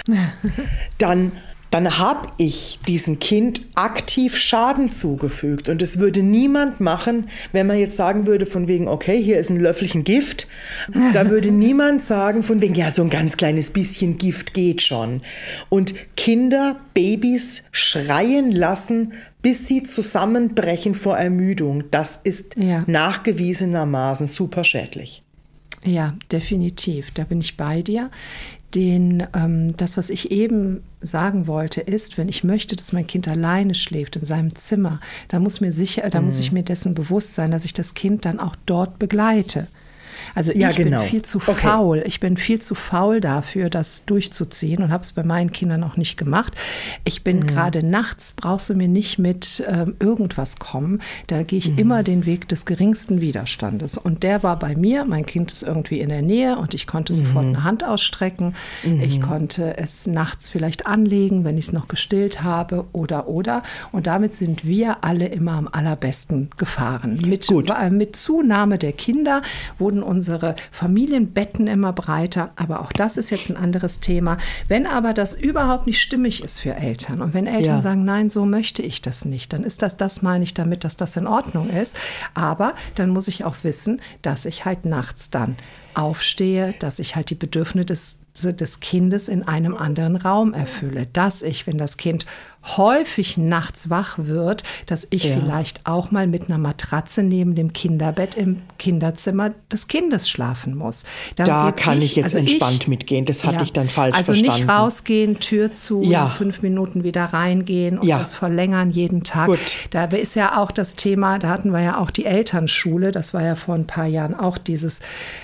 Dann habe ich diesem Kind aktiv Schaden zugefügt. Und es würde niemand machen, wenn man jetzt sagen würde, von wegen, okay, hier ist ein Löffelchen Gift. Da würde niemand sagen, von wegen, so ein ganz kleines bisschen Gift geht schon. Und Kinder, Babys schreien lassen, bis sie zusammenbrechen vor Ermüdung. Das ist nachgewiesenermaßen super schädlich. Ja, definitiv. Da bin ich bei dir. Das, was ich eben sagen wollte, ist, wenn ich möchte, dass mein Kind alleine schläft in seinem Zimmer, dann muss ich mir dessen bewusst sein, dass ich das Kind dann auch dort begleite. Also ich bin viel zu faul. Ich bin viel zu faul dafür, das durchzuziehen und habe es bei meinen Kindern auch nicht gemacht. Ich bin gerade nachts, brauchst du mir nicht mit irgendwas kommen. Da gehe ich immer den Weg des geringsten Widerstandes. Und der war bei mir. Mein Kind ist irgendwie in der Nähe und ich konnte sofort eine Hand ausstrecken. Ich konnte es nachts vielleicht anlegen, wenn ich es noch gestillt habe oder. Und damit sind wir alle immer am allerbesten gefahren. Mit Zunahme der Kinder wurden unsere Familienbetten immer breiter, aber auch das ist jetzt ein anderes Thema. Wenn aber das überhaupt nicht stimmig ist für Eltern und wenn Eltern sagen, nein, so möchte ich das nicht, dann ist das meine ich damit, dass das in Ordnung ist. Aber dann muss ich auch wissen, dass ich halt nachts dann aufstehe, dass ich halt die Bedürfnisse des Kindes in einem anderen Raum erfülle. Dass ich, wenn das Kind häufig nachts wach wird, dass ich vielleicht auch mal mit einer Matratze neben dem Kinderbett im Kinderzimmer des Kindes schlafen muss. Da kann ich jetzt entspannt mitgehen. Das hatte ich dann falsch verstanden. Also nicht rausgehen, Tür zu, 5 Minuten wieder reingehen und das verlängern jeden Tag. Gut. Da ist ja auch das Thema, da hatten wir ja auch die Elternschule, das war ja vor ein paar Jahren auch dieses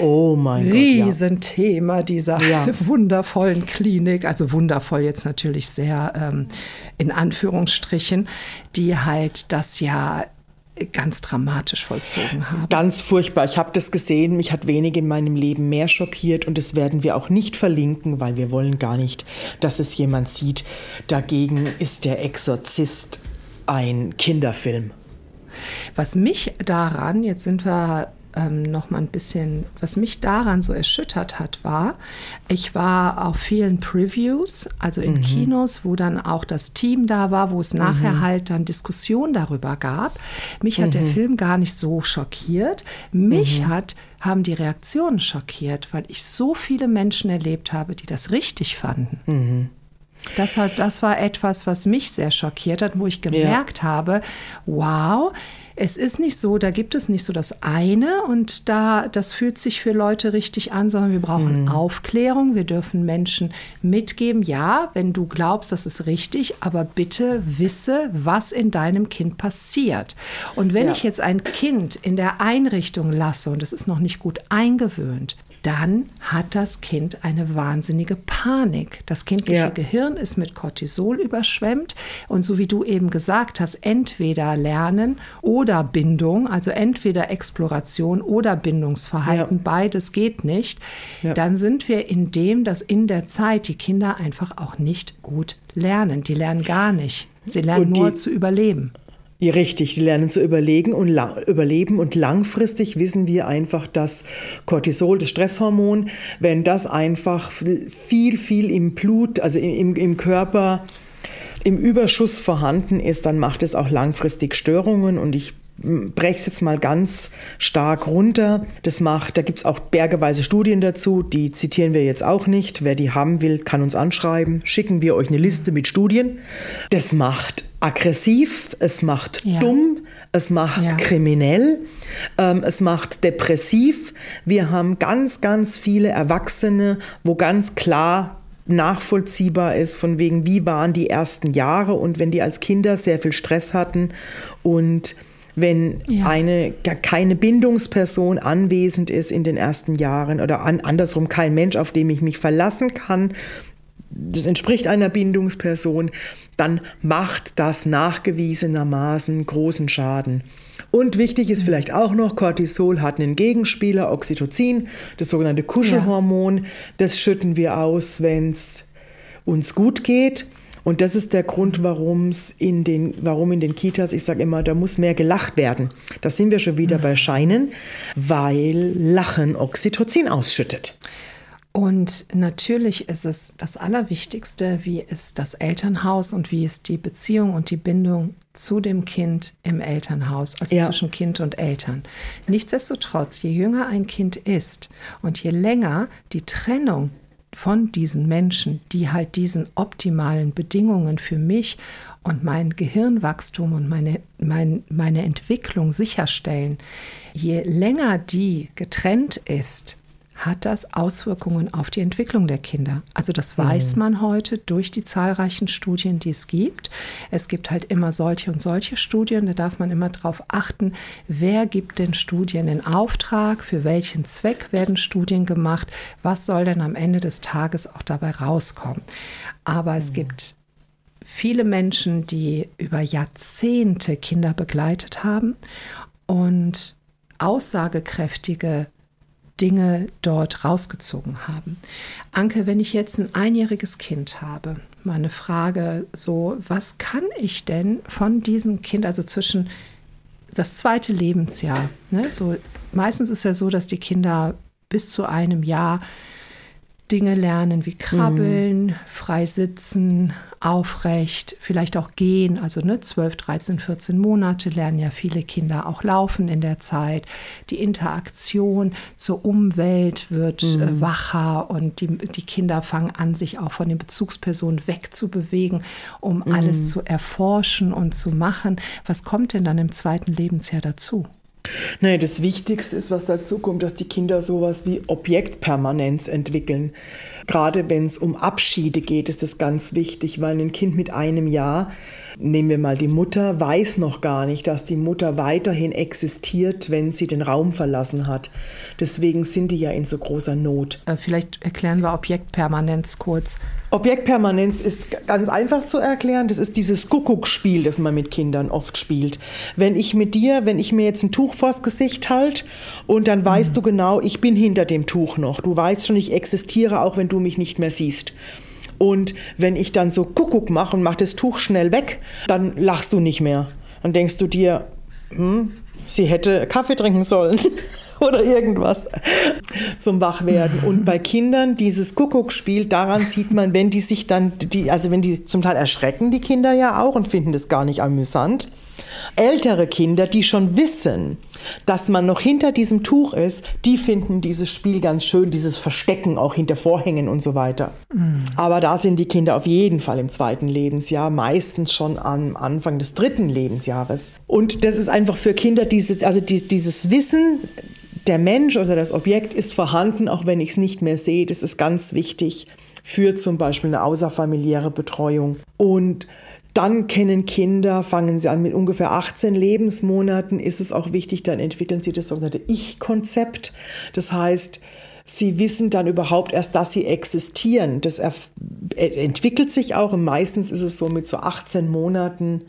Riesenthema dieser wundervollen Klinik, also wundervoll jetzt natürlich sehr in Anführungsstrichen, die halt das ganz dramatisch vollzogen haben. Ganz furchtbar. Ich habe das gesehen. Mich hat wenig in meinem Leben mehr schockiert und das werden wir auch nicht verlinken, weil wir wollen gar nicht, dass es jemand sieht. Dagegen ist der Exorzist ein Kinderfilm. Was mich daran, jetzt sind wir noch mal ein bisschen, was mich daran so erschüttert hat, war, ich war auf vielen Previews, also in Kinos, wo dann auch das Team da war, wo es nachher halt dann Diskussion darüber gab. Mich hat der Film gar nicht so schockiert. Mich haben die Reaktionen schockiert, weil ich so viele Menschen erlebt habe, die das richtig fanden. Das war etwas, was mich sehr schockiert hat, wo ich gemerkt habe, wow, es ist nicht so, da gibt es nicht so das eine und das fühlt sich für Leute richtig an, sondern wir brauchen Aufklärung, wir dürfen Menschen mitgeben, ja, wenn du glaubst, das ist richtig, aber bitte wisse, was in deinem Kind passiert. Und wenn ich jetzt ein Kind in der Einrichtung lasse und es ist noch nicht gut eingewöhnt, dann hat das Kind eine wahnsinnige Panik. Das kindliche Gehirn ist mit Cortisol überschwemmt. Und so wie du eben gesagt hast, entweder Lernen oder Bindung, also entweder Exploration oder Bindungsverhalten, beides geht nicht. Dann sind wir in dem, dass in der Zeit die Kinder einfach auch nicht gut lernen. Die lernen gar nicht. Sie lernen nur zu überleben. Ja, richtig, die lernen zu überleben und langfristig wissen wir einfach, dass Cortisol, das Stresshormon, wenn das einfach viel im Blut, also im Körper, im Überschuss vorhanden ist, dann macht es auch langfristig Störungen und ich breche es jetzt mal ganz stark runter. Da gibt es auch bergeweise Studien dazu, die zitieren wir jetzt auch nicht. Wer die haben will, kann uns anschreiben. Schicken wir euch eine Liste mit Studien. Das macht aggressiv, es macht dumm, es macht kriminell, es macht depressiv. Wir haben ganz viele Erwachsene, wo ganz klar nachvollziehbar ist, von wegen, wie waren die ersten Jahre und wenn die als Kinder sehr viel Stress hatten und wenn keine Bindungsperson anwesend ist in den ersten Jahren oder andersrum kein Mensch, auf den ich mich verlassen kann, das entspricht einer Bindungsperson, dann macht das nachgewiesenermaßen großen Schaden. Und wichtig ist vielleicht auch noch, Cortisol hat einen Gegenspieler, Oxytocin, das sogenannte Kuschelhormon. Das schütten wir aus, wenn es uns gut geht. Und das ist der Grund, warum in den Kitas, ich sage immer, da muss mehr gelacht werden. Da sind wir schon wieder bei Scheinen, weil Lachen Oxytocin ausschüttet. Und natürlich ist es das Allerwichtigste, wie ist das Elternhaus und wie ist die Beziehung und die Bindung zu dem Kind im Elternhaus, also zwischen Kind und Eltern. Nichtsdestotrotz, je jünger ein Kind ist und je länger die Trennung von diesen Menschen, die halt diesen optimalen Bedingungen für mich und mein Gehirnwachstum und meine Entwicklung sicherstellen, je länger die getrennt ist, hat das Auswirkungen auf die Entwicklung der Kinder. Also das weiß man heute durch die zahlreichen Studien, die es gibt. Es gibt halt immer solche und solche Studien. Da darf man immer darauf achten, wer gibt den Studien in Auftrag, für welchen Zweck werden Studien gemacht, was soll denn am Ende des Tages auch dabei rauskommen. Aber es gibt viele Menschen, die über Jahrzehnte Kinder begleitet haben und aussagekräftige Dinge dort rausgezogen haben. Anke, wenn ich jetzt ein einjähriges Kind habe, meine Frage so, was kann ich denn von diesem Kind, also zwischen das 2. Lebensjahr, ne, so, meistens ist ja so, dass die Kinder bis zu einem Jahr Dinge lernen wie Krabbeln, frei sitzen, aufrecht, vielleicht auch gehen. Also 12, 13, 14 Monate lernen ja viele Kinder auch laufen in der Zeit. Die Interaktion zur Umwelt wird wacher und die Kinder fangen an, sich auch von den Bezugspersonen wegzubewegen, um alles zu erforschen und zu machen. Was kommt denn dann im 2. Lebensjahr dazu? Nein, das Wichtigste ist, was dazu kommt, dass die Kinder sowas wie Objektpermanenz entwickeln. Gerade wenn es um Abschiede geht, ist das ganz wichtig, weil ein Kind mit einem Jahr, nehmen wir mal die Mutter, weiß noch gar nicht, dass die Mutter weiterhin existiert, wenn sie den Raum verlassen hat. Deswegen sind die ja in so großer Not. Vielleicht erklären wir Objektpermanenz kurz. Objektpermanenz ist ganz einfach zu erklären. Das ist dieses Kuckuckspiel, das man mit Kindern oft spielt. Wenn ich mir jetzt ein Tuch vors Gesicht halte und dann weißt du genau, ich bin hinter dem Tuch noch. Du weißt schon, ich existiere, auch wenn du mich nicht mehr siehst. Und wenn ich dann so Kuckuck mache und mache das Tuch schnell weg, dann lachst du nicht mehr. Dann denkst du dir, sie hätte Kaffee trinken sollen. oder irgendwas zum Wachwerden. Und bei Kindern dieses Kuckuckspiel, daran sieht man, wenn die sich dann, wenn die zum Teil erschrecken die Kinder ja auch und finden das gar nicht amüsant. Ältere Kinder, die schon wissen, dass man noch hinter diesem Tuch ist, die finden dieses Spiel ganz schön, dieses Verstecken auch hinter Vorhängen und so weiter. Aber da sind die Kinder auf jeden Fall im 2. Lebensjahr, meistens schon am Anfang des 3. Lebensjahres. Und das ist einfach für Kinder dieses Wissen, der Mensch oder das Objekt ist vorhanden, auch wenn ich es nicht mehr sehe. Das ist ganz wichtig für zum Beispiel eine außerfamiliäre Betreuung. Und dann fangen sie an mit ungefähr 18 Lebensmonaten, ist es auch wichtig, dann entwickeln sie das sogenannte Ich-Konzept. Das heißt, sie wissen dann überhaupt erst, dass sie existieren. Das entwickelt sich auch und meistens ist es so mit so 18 Monaten,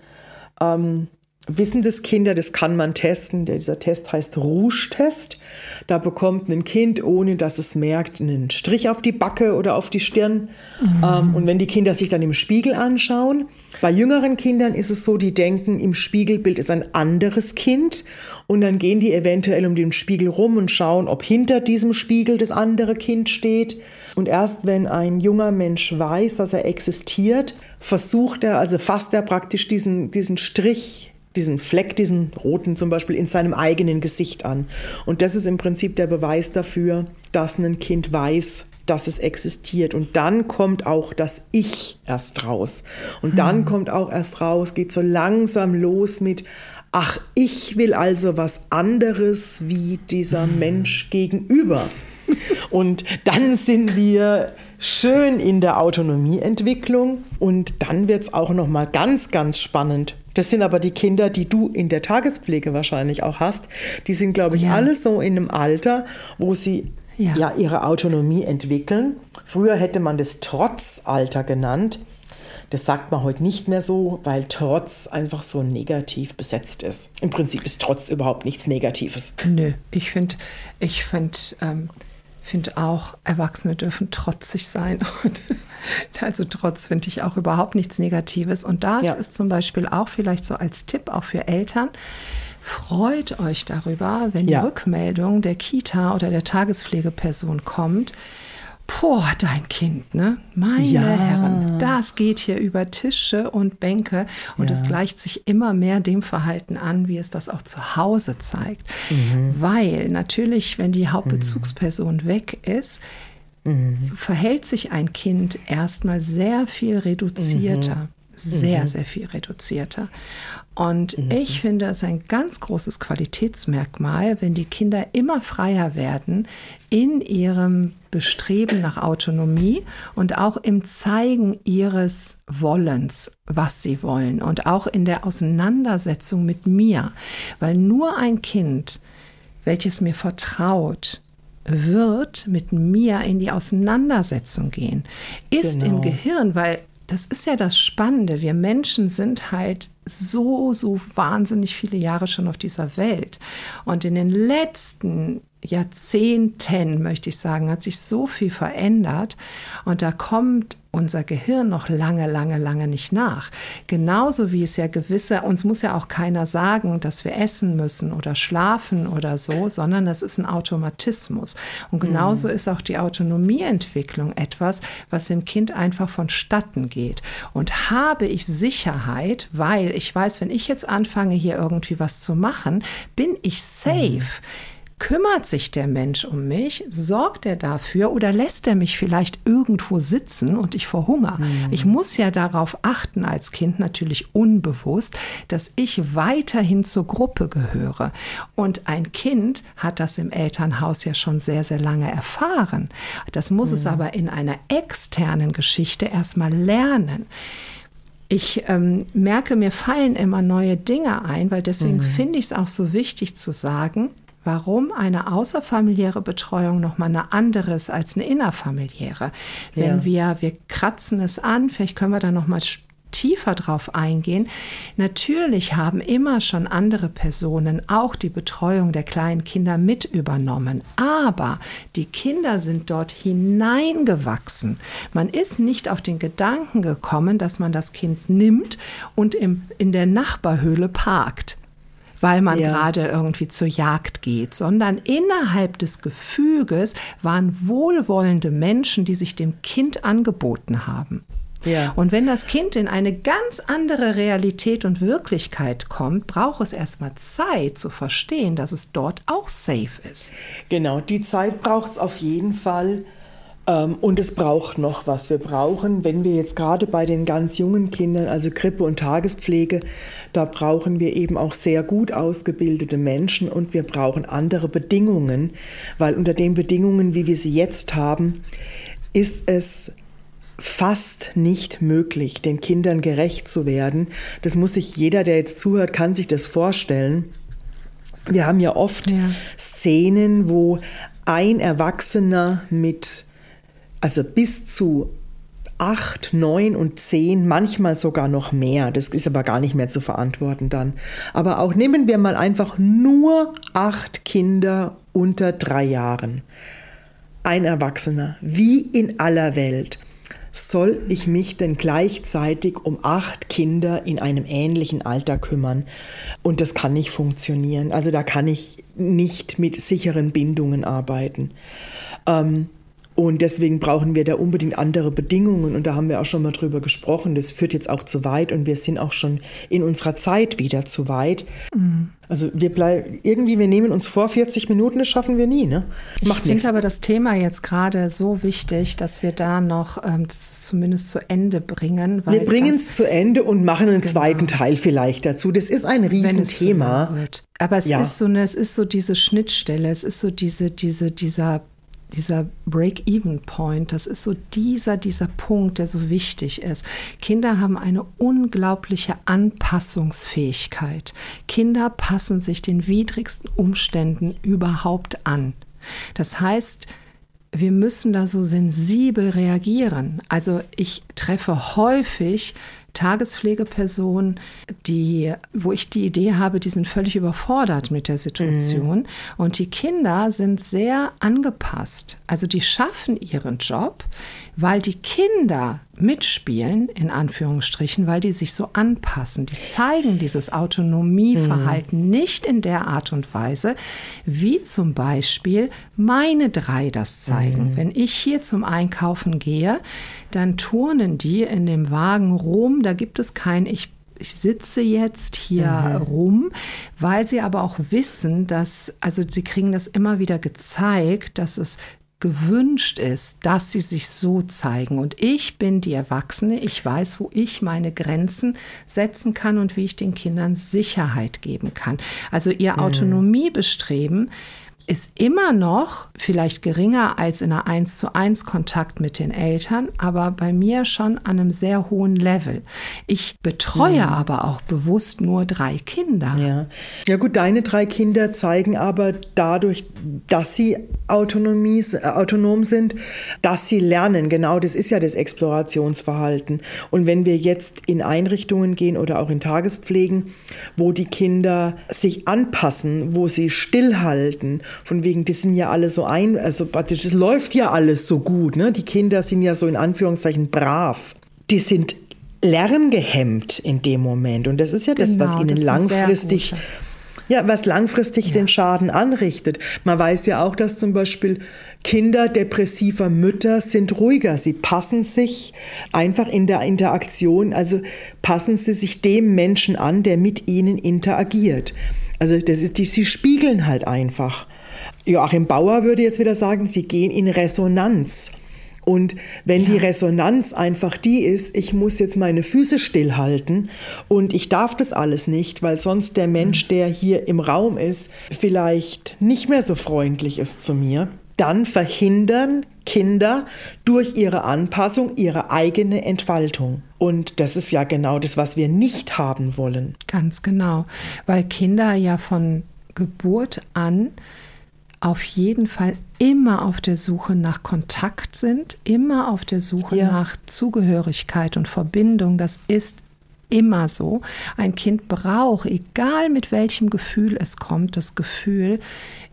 wissen das Kinder, das kann man testen. Dieser Test heißt Rouge-Test. Da bekommt ein Kind, ohne dass es merkt, einen Strich auf die Backe oder auf die Stirn. Und wenn die Kinder sich dann im Spiegel anschauen, bei jüngeren Kindern ist es so, die denken, im Spiegelbild ist ein anderes Kind. Und dann gehen die eventuell um den Spiegel rum und schauen, ob hinter diesem Spiegel das andere Kind steht. Und erst wenn ein junger Mensch weiß, dass er existiert, fasst er praktisch diesen Strich, diesen Fleck, diesen roten zum Beispiel, in seinem eigenen Gesicht an. Und das ist im Prinzip der Beweis dafür, dass ein Kind weiß, dass es existiert. Und dann kommt auch das Ich erst raus. Und dann kommt auch erst raus, geht so langsam los mit, ach, ich will also was anderes wie dieser Mensch gegenüber. Und dann sind wir schön in der Autonomieentwicklung und dann wird es auch nochmal ganz, ganz spannend. Das sind aber die Kinder, die du in der Tagespflege wahrscheinlich auch hast. Die sind, glaube ich, alle so in einem Alter, wo sie ihre Autonomie entwickeln. Früher hätte man das Trotzalter genannt. Das sagt man heute nicht mehr so, weil Trotz einfach so negativ besetzt ist. Im Prinzip ist Trotz überhaupt nichts Negatives. Nö, ich finde auch, Erwachsene dürfen trotzig sein. Und also Trotz finde ich auch überhaupt nichts Negatives. Und das ist zum Beispiel auch vielleicht so als Tipp auch für Eltern. Freut euch darüber, wenn die Rückmeldung der Kita oder der Tagespflegeperson kommt. Boah, dein Kind, ne? Meine Herren, das geht hier über Tische und Bänke und es gleicht sich immer mehr dem Verhalten an, wie es das auch zu Hause zeigt. Weil natürlich, wenn die Hauptbezugsperson weg ist, verhält sich ein Kind erstmal sehr viel reduzierter. Sehr, sehr viel reduzierter. Und ich finde es ein ganz großes Qualitätsmerkmal, wenn die Kinder immer freier werden in ihrem Bestreben nach Autonomie und auch im Zeigen ihres Wollens, was sie wollen und auch in der Auseinandersetzung mit mir. Weil nur ein Kind, welches mir vertraut, wird mit mir in die Auseinandersetzung gehen, ist im Gehirn, weil das ist ja das Spannende. Wir Menschen sind halt so wahnsinnig viele Jahre schon auf dieser Welt. Und in den letzten Jahrzehnten, möchte ich sagen, hat sich so viel verändert. Und da kommt unser Gehirn noch lange nicht nach. Genauso wie es ja uns muss ja auch keiner sagen, dass wir essen müssen oder schlafen oder so, sondern das ist ein Automatismus. Und genauso ist auch die Autonomieentwicklung etwas, was dem Kind einfach vonstatten geht. Und habe ich Sicherheit, weil ich weiß, wenn ich jetzt anfange, hier irgendwie was zu machen, bin ich safe. Kümmert sich der Mensch um mich? Sorgt er dafür oder lässt er mich vielleicht irgendwo sitzen und ich verhungere? Ich muss ja darauf achten als Kind, natürlich unbewusst, dass ich weiterhin zur Gruppe gehöre. Und ein Kind hat das im Elternhaus ja schon sehr, sehr lange erfahren. Das muss es aber in einer externen Geschichte erstmal lernen. Ich merke, mir fallen immer neue Dinge ein, weil deswegen finde ich es auch so wichtig zu sagen, warum eine außerfamiliäre Betreuung nochmal eine andere ist als eine innerfamiliäre. Wenn wir kratzen es an, vielleicht können wir da nochmal tiefer drauf eingehen. Natürlich haben immer schon andere Personen auch die Betreuung der kleinen Kinder mit übernommen. Aber die Kinder sind dort hineingewachsen. Man ist nicht auf den Gedanken gekommen, dass man das Kind nimmt und in der Nachbarhöhle parkt. weil man gerade irgendwie zur Jagd geht, sondern innerhalb des Gefüges waren wohlwollende Menschen, die sich dem Kind angeboten haben. Ja. Und wenn das Kind in eine ganz andere Realität und Wirklichkeit kommt, braucht es erstmal Zeit zu verstehen, dass es dort auch safe ist. Genau, die Zeit braucht es auf jeden Fall. Und es braucht noch was. Wir brauchen, wenn wir jetzt gerade bei den ganz jungen Kindern, also Krippe und Tagespflege, da brauchen wir eben auch sehr gut ausgebildete Menschen und wir brauchen andere Bedingungen, weil unter den Bedingungen, wie wir sie jetzt haben, ist es fast nicht möglich, den Kindern gerecht zu werden. Das muss sich jeder, der jetzt zuhört, kann sich das vorstellen. Wir haben ja oft Szenen, wo ein Erwachsener also bis zu 8, 9 und 10, manchmal sogar noch mehr. Das ist aber gar nicht mehr zu verantworten dann. Aber auch nehmen wir mal einfach nur 8 Kinder unter 3 Jahren. Ein Erwachsener. Wie in aller Welt soll ich mich denn gleichzeitig um 8 Kinder in einem ähnlichen Alter kümmern? Und das kann nicht funktionieren. Also da kann ich nicht mit sicheren Bindungen arbeiten. Und deswegen brauchen wir da unbedingt andere Bedingungen. Und da haben wir auch schon mal drüber gesprochen. Das führt jetzt auch zu weit und wir sind auch schon in unserer Zeit wieder zu weit. Mhm. Also wir nehmen uns vor 40 Minuten, das schaffen wir nie. Ne? Ich finde aber das Thema jetzt gerade so wichtig, dass wir da noch zumindest zu Ende bringen. Wir bringen es zu Ende und machen einen zweiten Teil vielleicht dazu. Das ist ein Riesenthema. Aber es ist so diese Schnittstelle, es ist so dieser Break-Even-Point, das ist so dieser Punkt, der so wichtig ist. Kinder haben eine unglaubliche Anpassungsfähigkeit. Kinder passen sich den widrigsten Umständen überhaupt an. Das heißt, wir müssen da so sensibel reagieren. Also ich treffe häufig Tagespflegepersonen, wo ich die Idee habe, die sind völlig überfordert mit der Situation. Und die Kinder sind sehr angepasst. Also die schaffen ihren Job, weil die Kinder mitspielen, in Anführungsstrichen, weil die sich so anpassen. Die zeigen dieses Autonomieverhalten nicht in der Art und Weise, wie zum Beispiel meine 3 das zeigen. Wenn ich hier zum Einkaufen gehe, dann turnen die in dem Wagen rum. Da gibt es kein ich sitze jetzt hier rum, weil sie aber auch wissen, sie kriegen das immer wieder gezeigt, dass es gewünscht ist, dass sie sich so zeigen. Und ich bin die Erwachsene, ich weiß, wo ich meine Grenzen setzen kann und wie ich den Kindern Sicherheit geben kann. Also ihr Autonomiebestreben ist immer noch vielleicht geringer als in einer 1:1 Kontakt mit den Eltern, aber bei mir schon an einem sehr hohen Level. Ich betreue aber auch bewusst nur 3 Kinder. Ja gut, deine 3 Kinder zeigen aber dadurch, dass sie autonom sind, dass sie lernen. Genau, das ist ja das Explorationsverhalten. Und wenn wir jetzt in Einrichtungen gehen oder auch in Tagespflegen, wo die Kinder sich anpassen, wo sie stillhalten, von wegen, die sind ja alle das läuft ja alles so gut, ne? Die Kinder sind ja so in Anführungszeichen brav. Die sind lerngehemmt in dem Moment. Und das ist ja das, was ihnen langfristig den Schaden anrichtet. Man weiß ja auch, dass zum Beispiel Kinder depressiver Mütter sind ruhiger. Sie passen sich einfach in der Interaktion, also passen sie sich dem Menschen an, der mit ihnen interagiert. Also sie spiegeln halt einfach. Joachim Bauer würde jetzt wieder sagen, sie gehen in Resonanz. Und wenn die Resonanz einfach die ist, ich muss jetzt meine Füße stillhalten und ich darf das alles nicht, weil sonst der Mensch, der hier im Raum ist, vielleicht nicht mehr so freundlich ist zu mir, dann verhindern Kinder durch ihre Anpassung ihre eigene Entfaltung. Und das ist ja genau das, was wir nicht haben wollen. Ganz genau, weil Kinder ja von Geburt an auf jeden Fall immer auf der Suche nach Kontakt sind, immer auf der Suche nach Zugehörigkeit und Verbindung. Das ist immer so. Ein Kind braucht, egal mit welchem Gefühl es kommt, das Gefühl,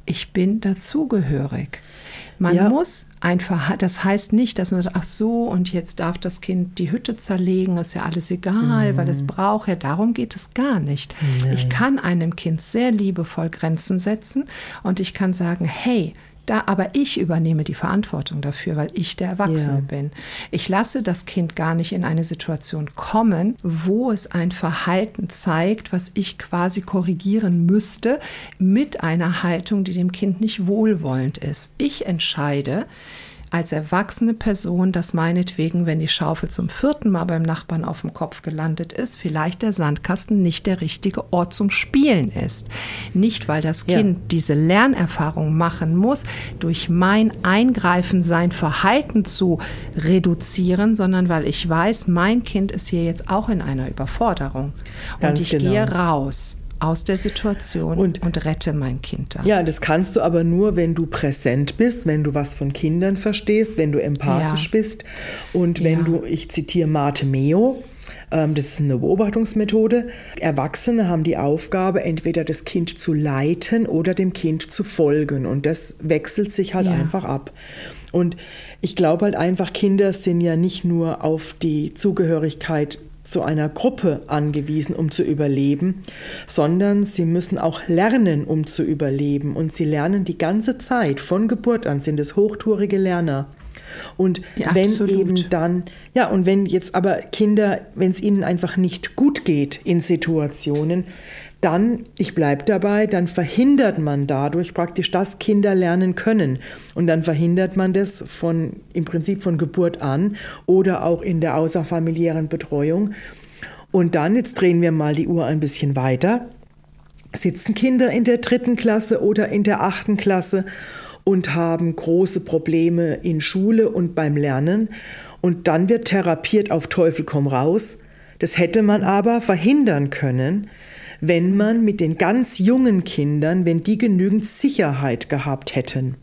ich bin dazugehörig. Man muss einfach, das heißt nicht, dass man sagt, ach so, und jetzt darf das Kind die Hütte zerlegen, ist ja alles egal, weil es braucht, darum geht es gar nicht. Nein. Ich kann einem Kind sehr liebevoll Grenzen setzen und ich kann sagen, hey, aber ich übernehme die Verantwortung dafür, weil ich der Erwachsene bin. Ich lasse das Kind gar nicht in eine Situation kommen, wo es ein Verhalten zeigt, was ich quasi korrigieren müsste mit einer Haltung, die dem Kind nicht wohlwollend ist. Ich entscheide als erwachsene Person, dass meinetwegen, wenn die Schaufel zum 4. Mal beim Nachbarn auf dem Kopf gelandet ist, vielleicht der Sandkasten nicht der richtige Ort zum Spielen ist. Nicht, weil das Kind diese Lernerfahrung machen muss, durch mein Eingreifen sein Verhalten zu reduzieren, sondern weil ich weiß, mein Kind ist hier jetzt auch in einer Überforderung. Und ich gehe raus aus der Situation und rette mein Kind da. Ja, das kannst du aber nur, wenn du präsent bist, wenn du was von Kindern verstehst, wenn du empathisch bist und wenn du, ich zitiere Marte Meo, das ist eine Beobachtungsmethode, Erwachsene haben die Aufgabe, entweder das Kind zu leiten oder dem Kind zu folgen und das wechselt sich halt einfach ab. Und ich glaube halt einfach, Kinder sind ja nicht nur auf die Zugehörigkeit zu einer Gruppe angewiesen, um zu überleben, sondern sie müssen auch lernen, um zu überleben. Und sie lernen die ganze Zeit, von Geburt an sind es hochtourige Lerner. Und wenn eben dann, und wenn jetzt aber Kinder, wenn es ihnen einfach nicht gut geht in Situationen, dann, ich bleibe dabei, dann verhindert man dadurch praktisch, dass Kinder lernen können. Und dann verhindert man das im Prinzip von Geburt an oder auch in der außerfamiliären Betreuung. Und dann, jetzt drehen wir mal die Uhr ein bisschen weiter, sitzen Kinder in der 3. Klasse oder in der 8. Klasse und haben große Probleme in Schule und beim Lernen. Und dann wird therapiert auf Teufel komm raus. Das hätte man aber verhindern können, wenn man mit den ganz jungen Kindern, wenn die genügend Sicherheit gehabt hätten.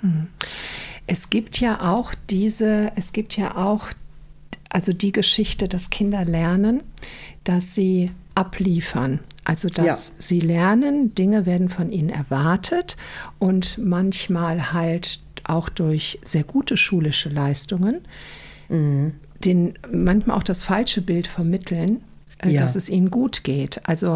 Es gibt ja auch die Geschichte, dass Kinder lernen, dass sie abliefern. Also dass sie lernen, Dinge werden von ihnen erwartet und manchmal halt auch durch sehr gute schulische Leistungen, manchmal auch das falsche Bild vermitteln, dass es ihnen gut geht. Also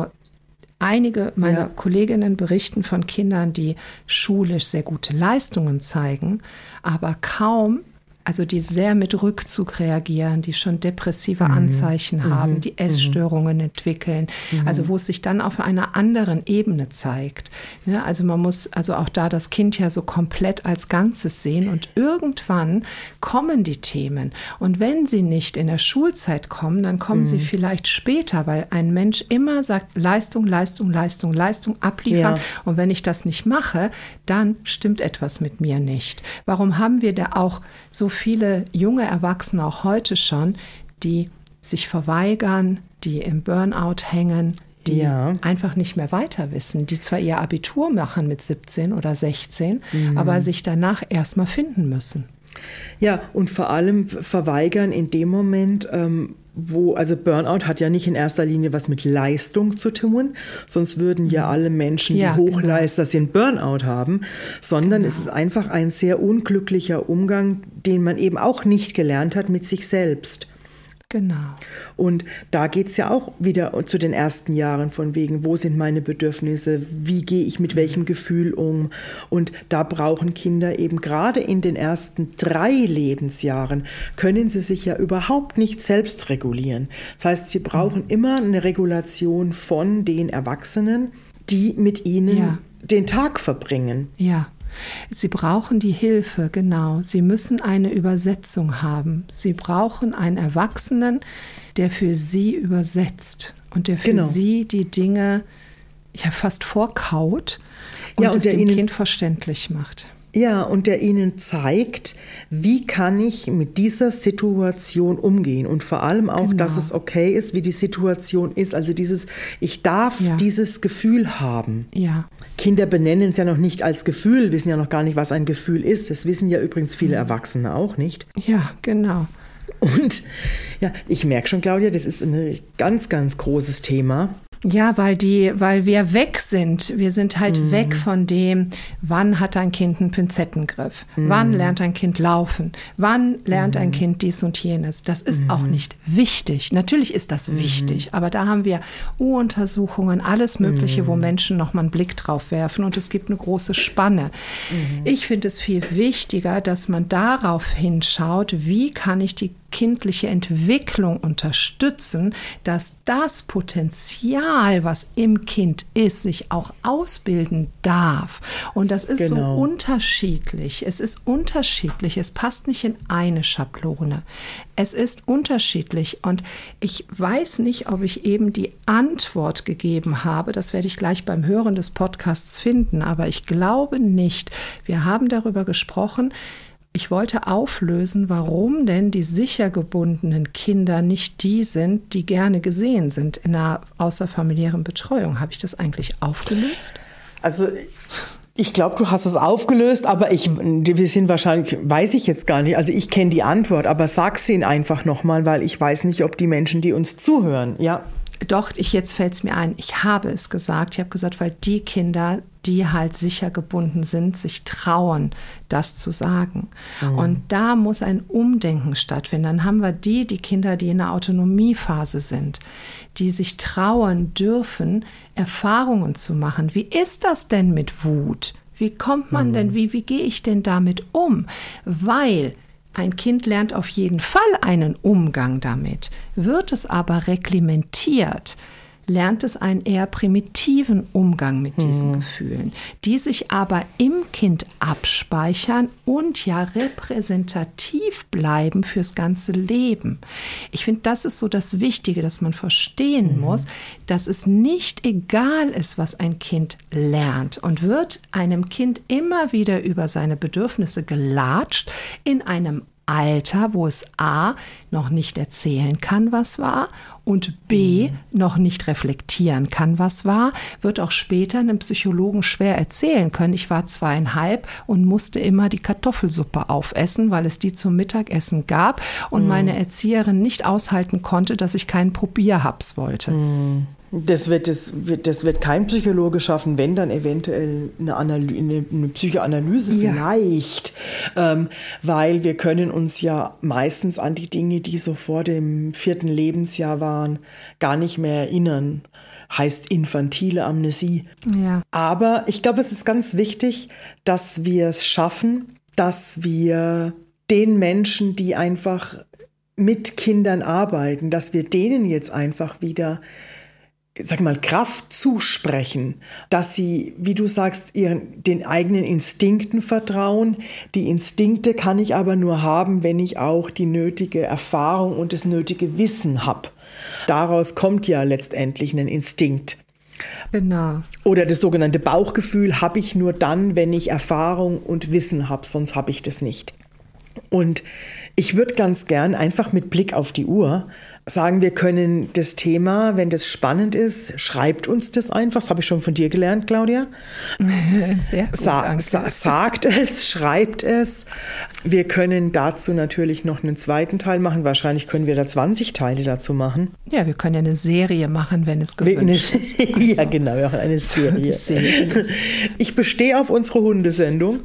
einige meiner Kolleginnen berichten von Kindern, die schulisch sehr gute Leistungen zeigen, aber kaum, also die sehr mit Rückzug reagieren, die schon depressive Anzeichen haben, die Essstörungen entwickeln, also wo es sich dann auf einer anderen Ebene zeigt. Ja, also man muss also auch da das Kind ja so komplett als Ganzes sehen und irgendwann kommen die Themen. Und wenn sie nicht in der Schulzeit kommen, dann kommen sie vielleicht später, weil ein Mensch immer sagt, Leistung, Leistung, Leistung, Leistung abliefern. Ja. Und wenn ich das nicht mache, dann stimmt etwas mit mir nicht. Warum haben wir da auch so viele junge Erwachsene, auch heute schon, die sich verweigern, die im Burnout hängen, die einfach nicht mehr weiter wissen, die zwar ihr Abitur machen mit 17 oder 16, aber sich danach erstmal finden müssen. Ja, und vor allem verweigern in dem Moment, also Burnout hat ja nicht in erster Linie was mit Leistung zu tun, sonst würden ja alle Menschen, die Hochleister sind, Burnout haben, sondern es ist einfach ein sehr unglücklicher Umgang, den man eben auch nicht gelernt hat mit sich selbst. Genau. Und da geht es ja auch wieder zu den ersten Jahren von wegen, wo sind meine Bedürfnisse, wie gehe ich mit welchem Gefühl um. Und da brauchen Kinder eben gerade in den ersten 3 Lebensjahren, können sie sich ja überhaupt nicht selbst regulieren. Das heißt, sie brauchen immer eine Regulation von den Erwachsenen, die mit ihnen den Tag verbringen. Ja. Sie brauchen die Hilfe, genau. Sie müssen eine Übersetzung haben. Sie brauchen einen Erwachsenen, der für sie übersetzt und der für sie die Dinge fast vorkaut und es dem Kind verständlich macht. Ja, und der ihnen zeigt, wie kann ich mit dieser Situation umgehen und vor allem auch, dass es okay ist, wie die Situation ist. Also ich darf dieses Gefühl haben. Ja. Kinder benennen es ja noch nicht als Gefühl, wissen ja noch gar nicht, was ein Gefühl ist. Das wissen ja übrigens viele Erwachsene auch nicht. Ja, genau. Und ich merke schon, Claudia, das ist ein ganz, ganz großes Thema. Ja, weil wir weg sind. Wir sind halt weg von dem, wann hat ein Kind einen Pinzettengriff? Wann lernt ein Kind laufen? Wann lernt ein Kind dies und jenes? Das ist auch nicht wichtig. Natürlich ist das wichtig, aber da haben wir U-Untersuchungen, alles Mögliche, wo Menschen nochmal einen Blick drauf werfen und es gibt eine große Spanne. Ich finde es viel wichtiger, dass man darauf hinschaut, wie kann ich die kindliche Entwicklung unterstützen, dass das Potenzial, was im Kind ist, sich auch ausbilden darf. Und das ist so unterschiedlich. Es ist unterschiedlich. Es passt nicht in eine Schablone. Es ist unterschiedlich. Und ich weiß nicht, ob ich eben die Antwort gegeben habe. Das werde ich gleich beim Hören des Podcasts finden. Aber ich glaube nicht. Wir haben darüber gesprochen. Ich wollte auflösen, warum denn die sicher gebundenen Kinder nicht die sind, die gerne gesehen sind in einer außerfamiliären Betreuung. Habe ich das eigentlich aufgelöst? Also ich glaube, du hast es aufgelöst, aber wir sind wahrscheinlich, weiß ich jetzt gar nicht, also ich kenne die Antwort, aber sag sie einfach nochmal, weil ich weiß nicht, ob die Menschen, die uns zuhören, ja. Doch, jetzt fällt es mir ein, ich habe es gesagt. Ich habe gesagt, weil die Kinder, die halt sicher gebunden sind, sich trauen, das zu sagen. Und da muss ein Umdenken stattfinden. Dann haben wir die Kinder, die in der Autonomiephase sind, die sich trauen dürfen, Erfahrungen zu machen. Wie ist das denn mit Wut? Wie kommt man denn, wie gehe ich denn damit um? Weil ein Kind lernt auf jeden Fall einen Umgang damit. Wird es aber reglementiert, lernt es einen eher primitiven Umgang mit diesen Gefühlen, die sich aber im Kind abspeichern und ja repräsentativ bleiben fürs ganze Leben. Ich finde, das ist so das Wichtige, dass man verstehen muss, dass es nicht egal ist, was ein Kind lernt, und wird einem Kind immer wieder über seine Bedürfnisse gelatscht in einem Alter, wo es A, noch nicht erzählen kann, was war, und B, noch nicht reflektieren kann, was war, wird auch später einem Psychologen schwer erzählen können. Ich war 2,5 und musste immer die Kartoffelsuppe aufessen, weil es die zum Mittagessen gab und meine Erzieherin nicht aushalten konnte, dass ich keinen Probierhaps wollte. Das wird kein Psychologe schaffen, wenn dann eventuell eine Psychoanalyse vielleicht, weil wir können uns ja meistens an die Dinge, die so vor dem 4. Lebensjahr waren, gar nicht mehr erinnern. Heißt infantile Amnesie. Ja. Aber ich glaube, es ist ganz wichtig, dass wir es schaffen, dass wir den Menschen, die einfach mit Kindern arbeiten, dass wir denen jetzt einfach wieder, sag mal, Kraft zusprechen, dass sie, wie du sagst, den eigenen Instinkten vertrauen. Die Instinkte kann ich aber nur haben, wenn ich auch die nötige Erfahrung und das nötige Wissen habe. Daraus kommt ja letztendlich ein Instinkt. Genau. Oder das sogenannte Bauchgefühl habe ich nur dann, wenn ich Erfahrung und Wissen habe, sonst habe ich das nicht. Und ich würde ganz gern einfach mit Blick auf die Uhr sagen, wir können das Thema, wenn das spannend ist, schreibt uns das einfach. Das habe ich schon von dir gelernt, Claudia. Sehr gut, sagt es, schreibt es. Wir können dazu natürlich noch einen zweiten Teil machen. Wahrscheinlich können wir da 20 Teile dazu machen. Ja, wir können ja eine Serie machen, wenn es gewünscht ist. Also, ja, genau, eine Serie. Ich bestehe auf unsere Hundesendung.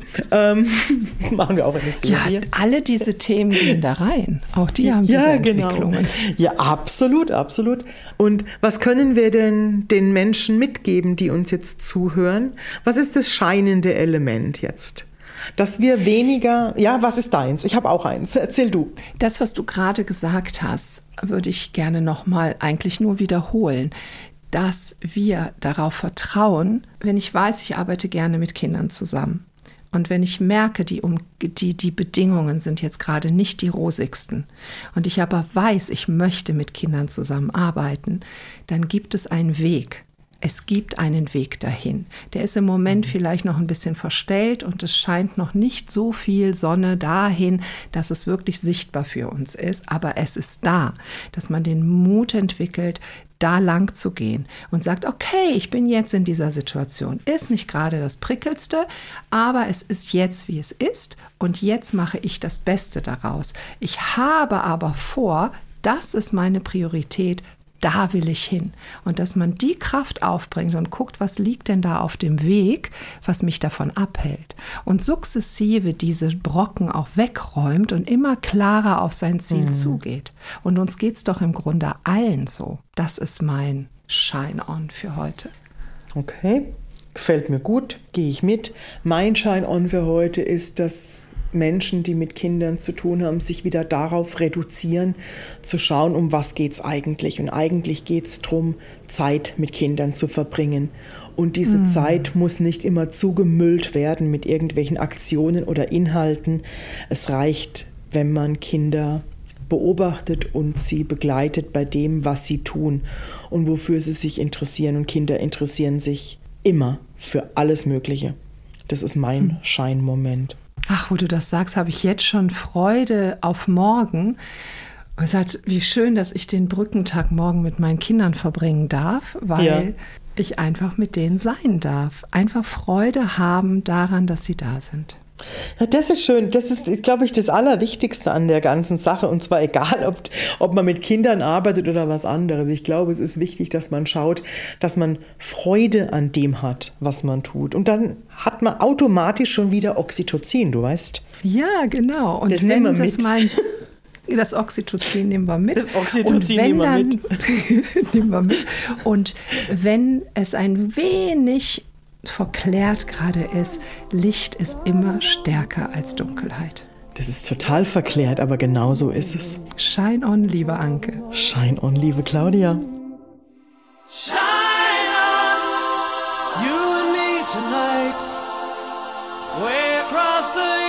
Machen wir auch eine Serie. Ja, alle diese Themen gehen da rein. Auch die haben diese Entwicklungen. Genau. Ja, absolut, absolut. Und was können wir denn den Menschen mitgeben, die uns jetzt zuhören? Was ist das scheinende Element jetzt? Dass wir weniger, ja, was ist deins? Ich habe auch eins. Erzähl du. Das, was du gerade gesagt hast, würde ich gerne nochmal eigentlich nur wiederholen, dass wir darauf vertrauen, wenn ich weiß, ich arbeite gerne mit Kindern zusammen. Und wenn ich merke, die Bedingungen sind jetzt gerade nicht die rosigsten und ich aber weiß, ich möchte mit Kindern zusammenarbeiten, dann gibt es einen Weg. Es gibt einen Weg dahin. Der ist im Moment vielleicht noch ein bisschen verstellt und es scheint noch nicht so viel Sonne dahin, dass es wirklich sichtbar für uns ist. Aber es ist da, dass man den Mut entwickelt, da lang zu gehen und sagt, okay, ich bin jetzt in dieser Situation. Ist nicht gerade das Prickelste, aber es ist jetzt, wie es ist und jetzt mache ich das Beste daraus. Ich habe aber vor, das ist meine Priorität, da will ich hin. Und dass man die Kraft aufbringt und guckt, was liegt denn da auf dem Weg, was mich davon abhält. Und sukzessive diese Brocken auch wegräumt und immer klarer auf sein Ziel zugeht. Und uns geht es doch im Grunde allen so. Das ist mein Shine-On für heute. Okay, gefällt mir gut, gehe ich mit. Mein Shine-On für heute ist, dass Menschen, die mit Kindern zu tun haben, sich wieder darauf reduzieren, zu schauen, um was geht es eigentlich. Und eigentlich geht es darum, Zeit mit Kindern zu verbringen. Und diese Zeit muss nicht immer zugemüllt werden mit irgendwelchen Aktionen oder Inhalten. Es reicht, wenn man Kinder beobachtet und sie begleitet bei dem, was sie tun und wofür sie sich interessieren. Und Kinder interessieren sich immer für alles Mögliche. Das ist mein Scheinmoment. Ach, wo du das sagst, habe ich jetzt schon Freude auf morgen. Und sagt, wie schön, dass ich den Brückentag morgen mit meinen Kindern verbringen darf, weil ich einfach mit denen sein darf. Einfach Freude haben daran, dass sie da sind. Ja, das ist schön. Das ist, glaube ich, das Allerwichtigste an der ganzen Sache. Und zwar egal, ob man mit Kindern arbeitet oder was anderes. Ich glaube, es ist wichtig, dass man schaut, dass man Freude an dem hat, was man tut. Und dann hat man automatisch schon wieder Oxytocin, du weißt. Ja, genau. Und das nehmen wir mit. Das Oxytocin nehmen wir mit. Das Oxytocin nehmen wir mit. Nehmen wir mit. Und wenn es ein wenig verklärt gerade ist, Licht ist immer stärker als Dunkelheit. Das ist total verklärt, aber genau so ist es. Shine on, liebe Anke. Shine on, liebe Claudia. Shine on, you and me tonight, way across the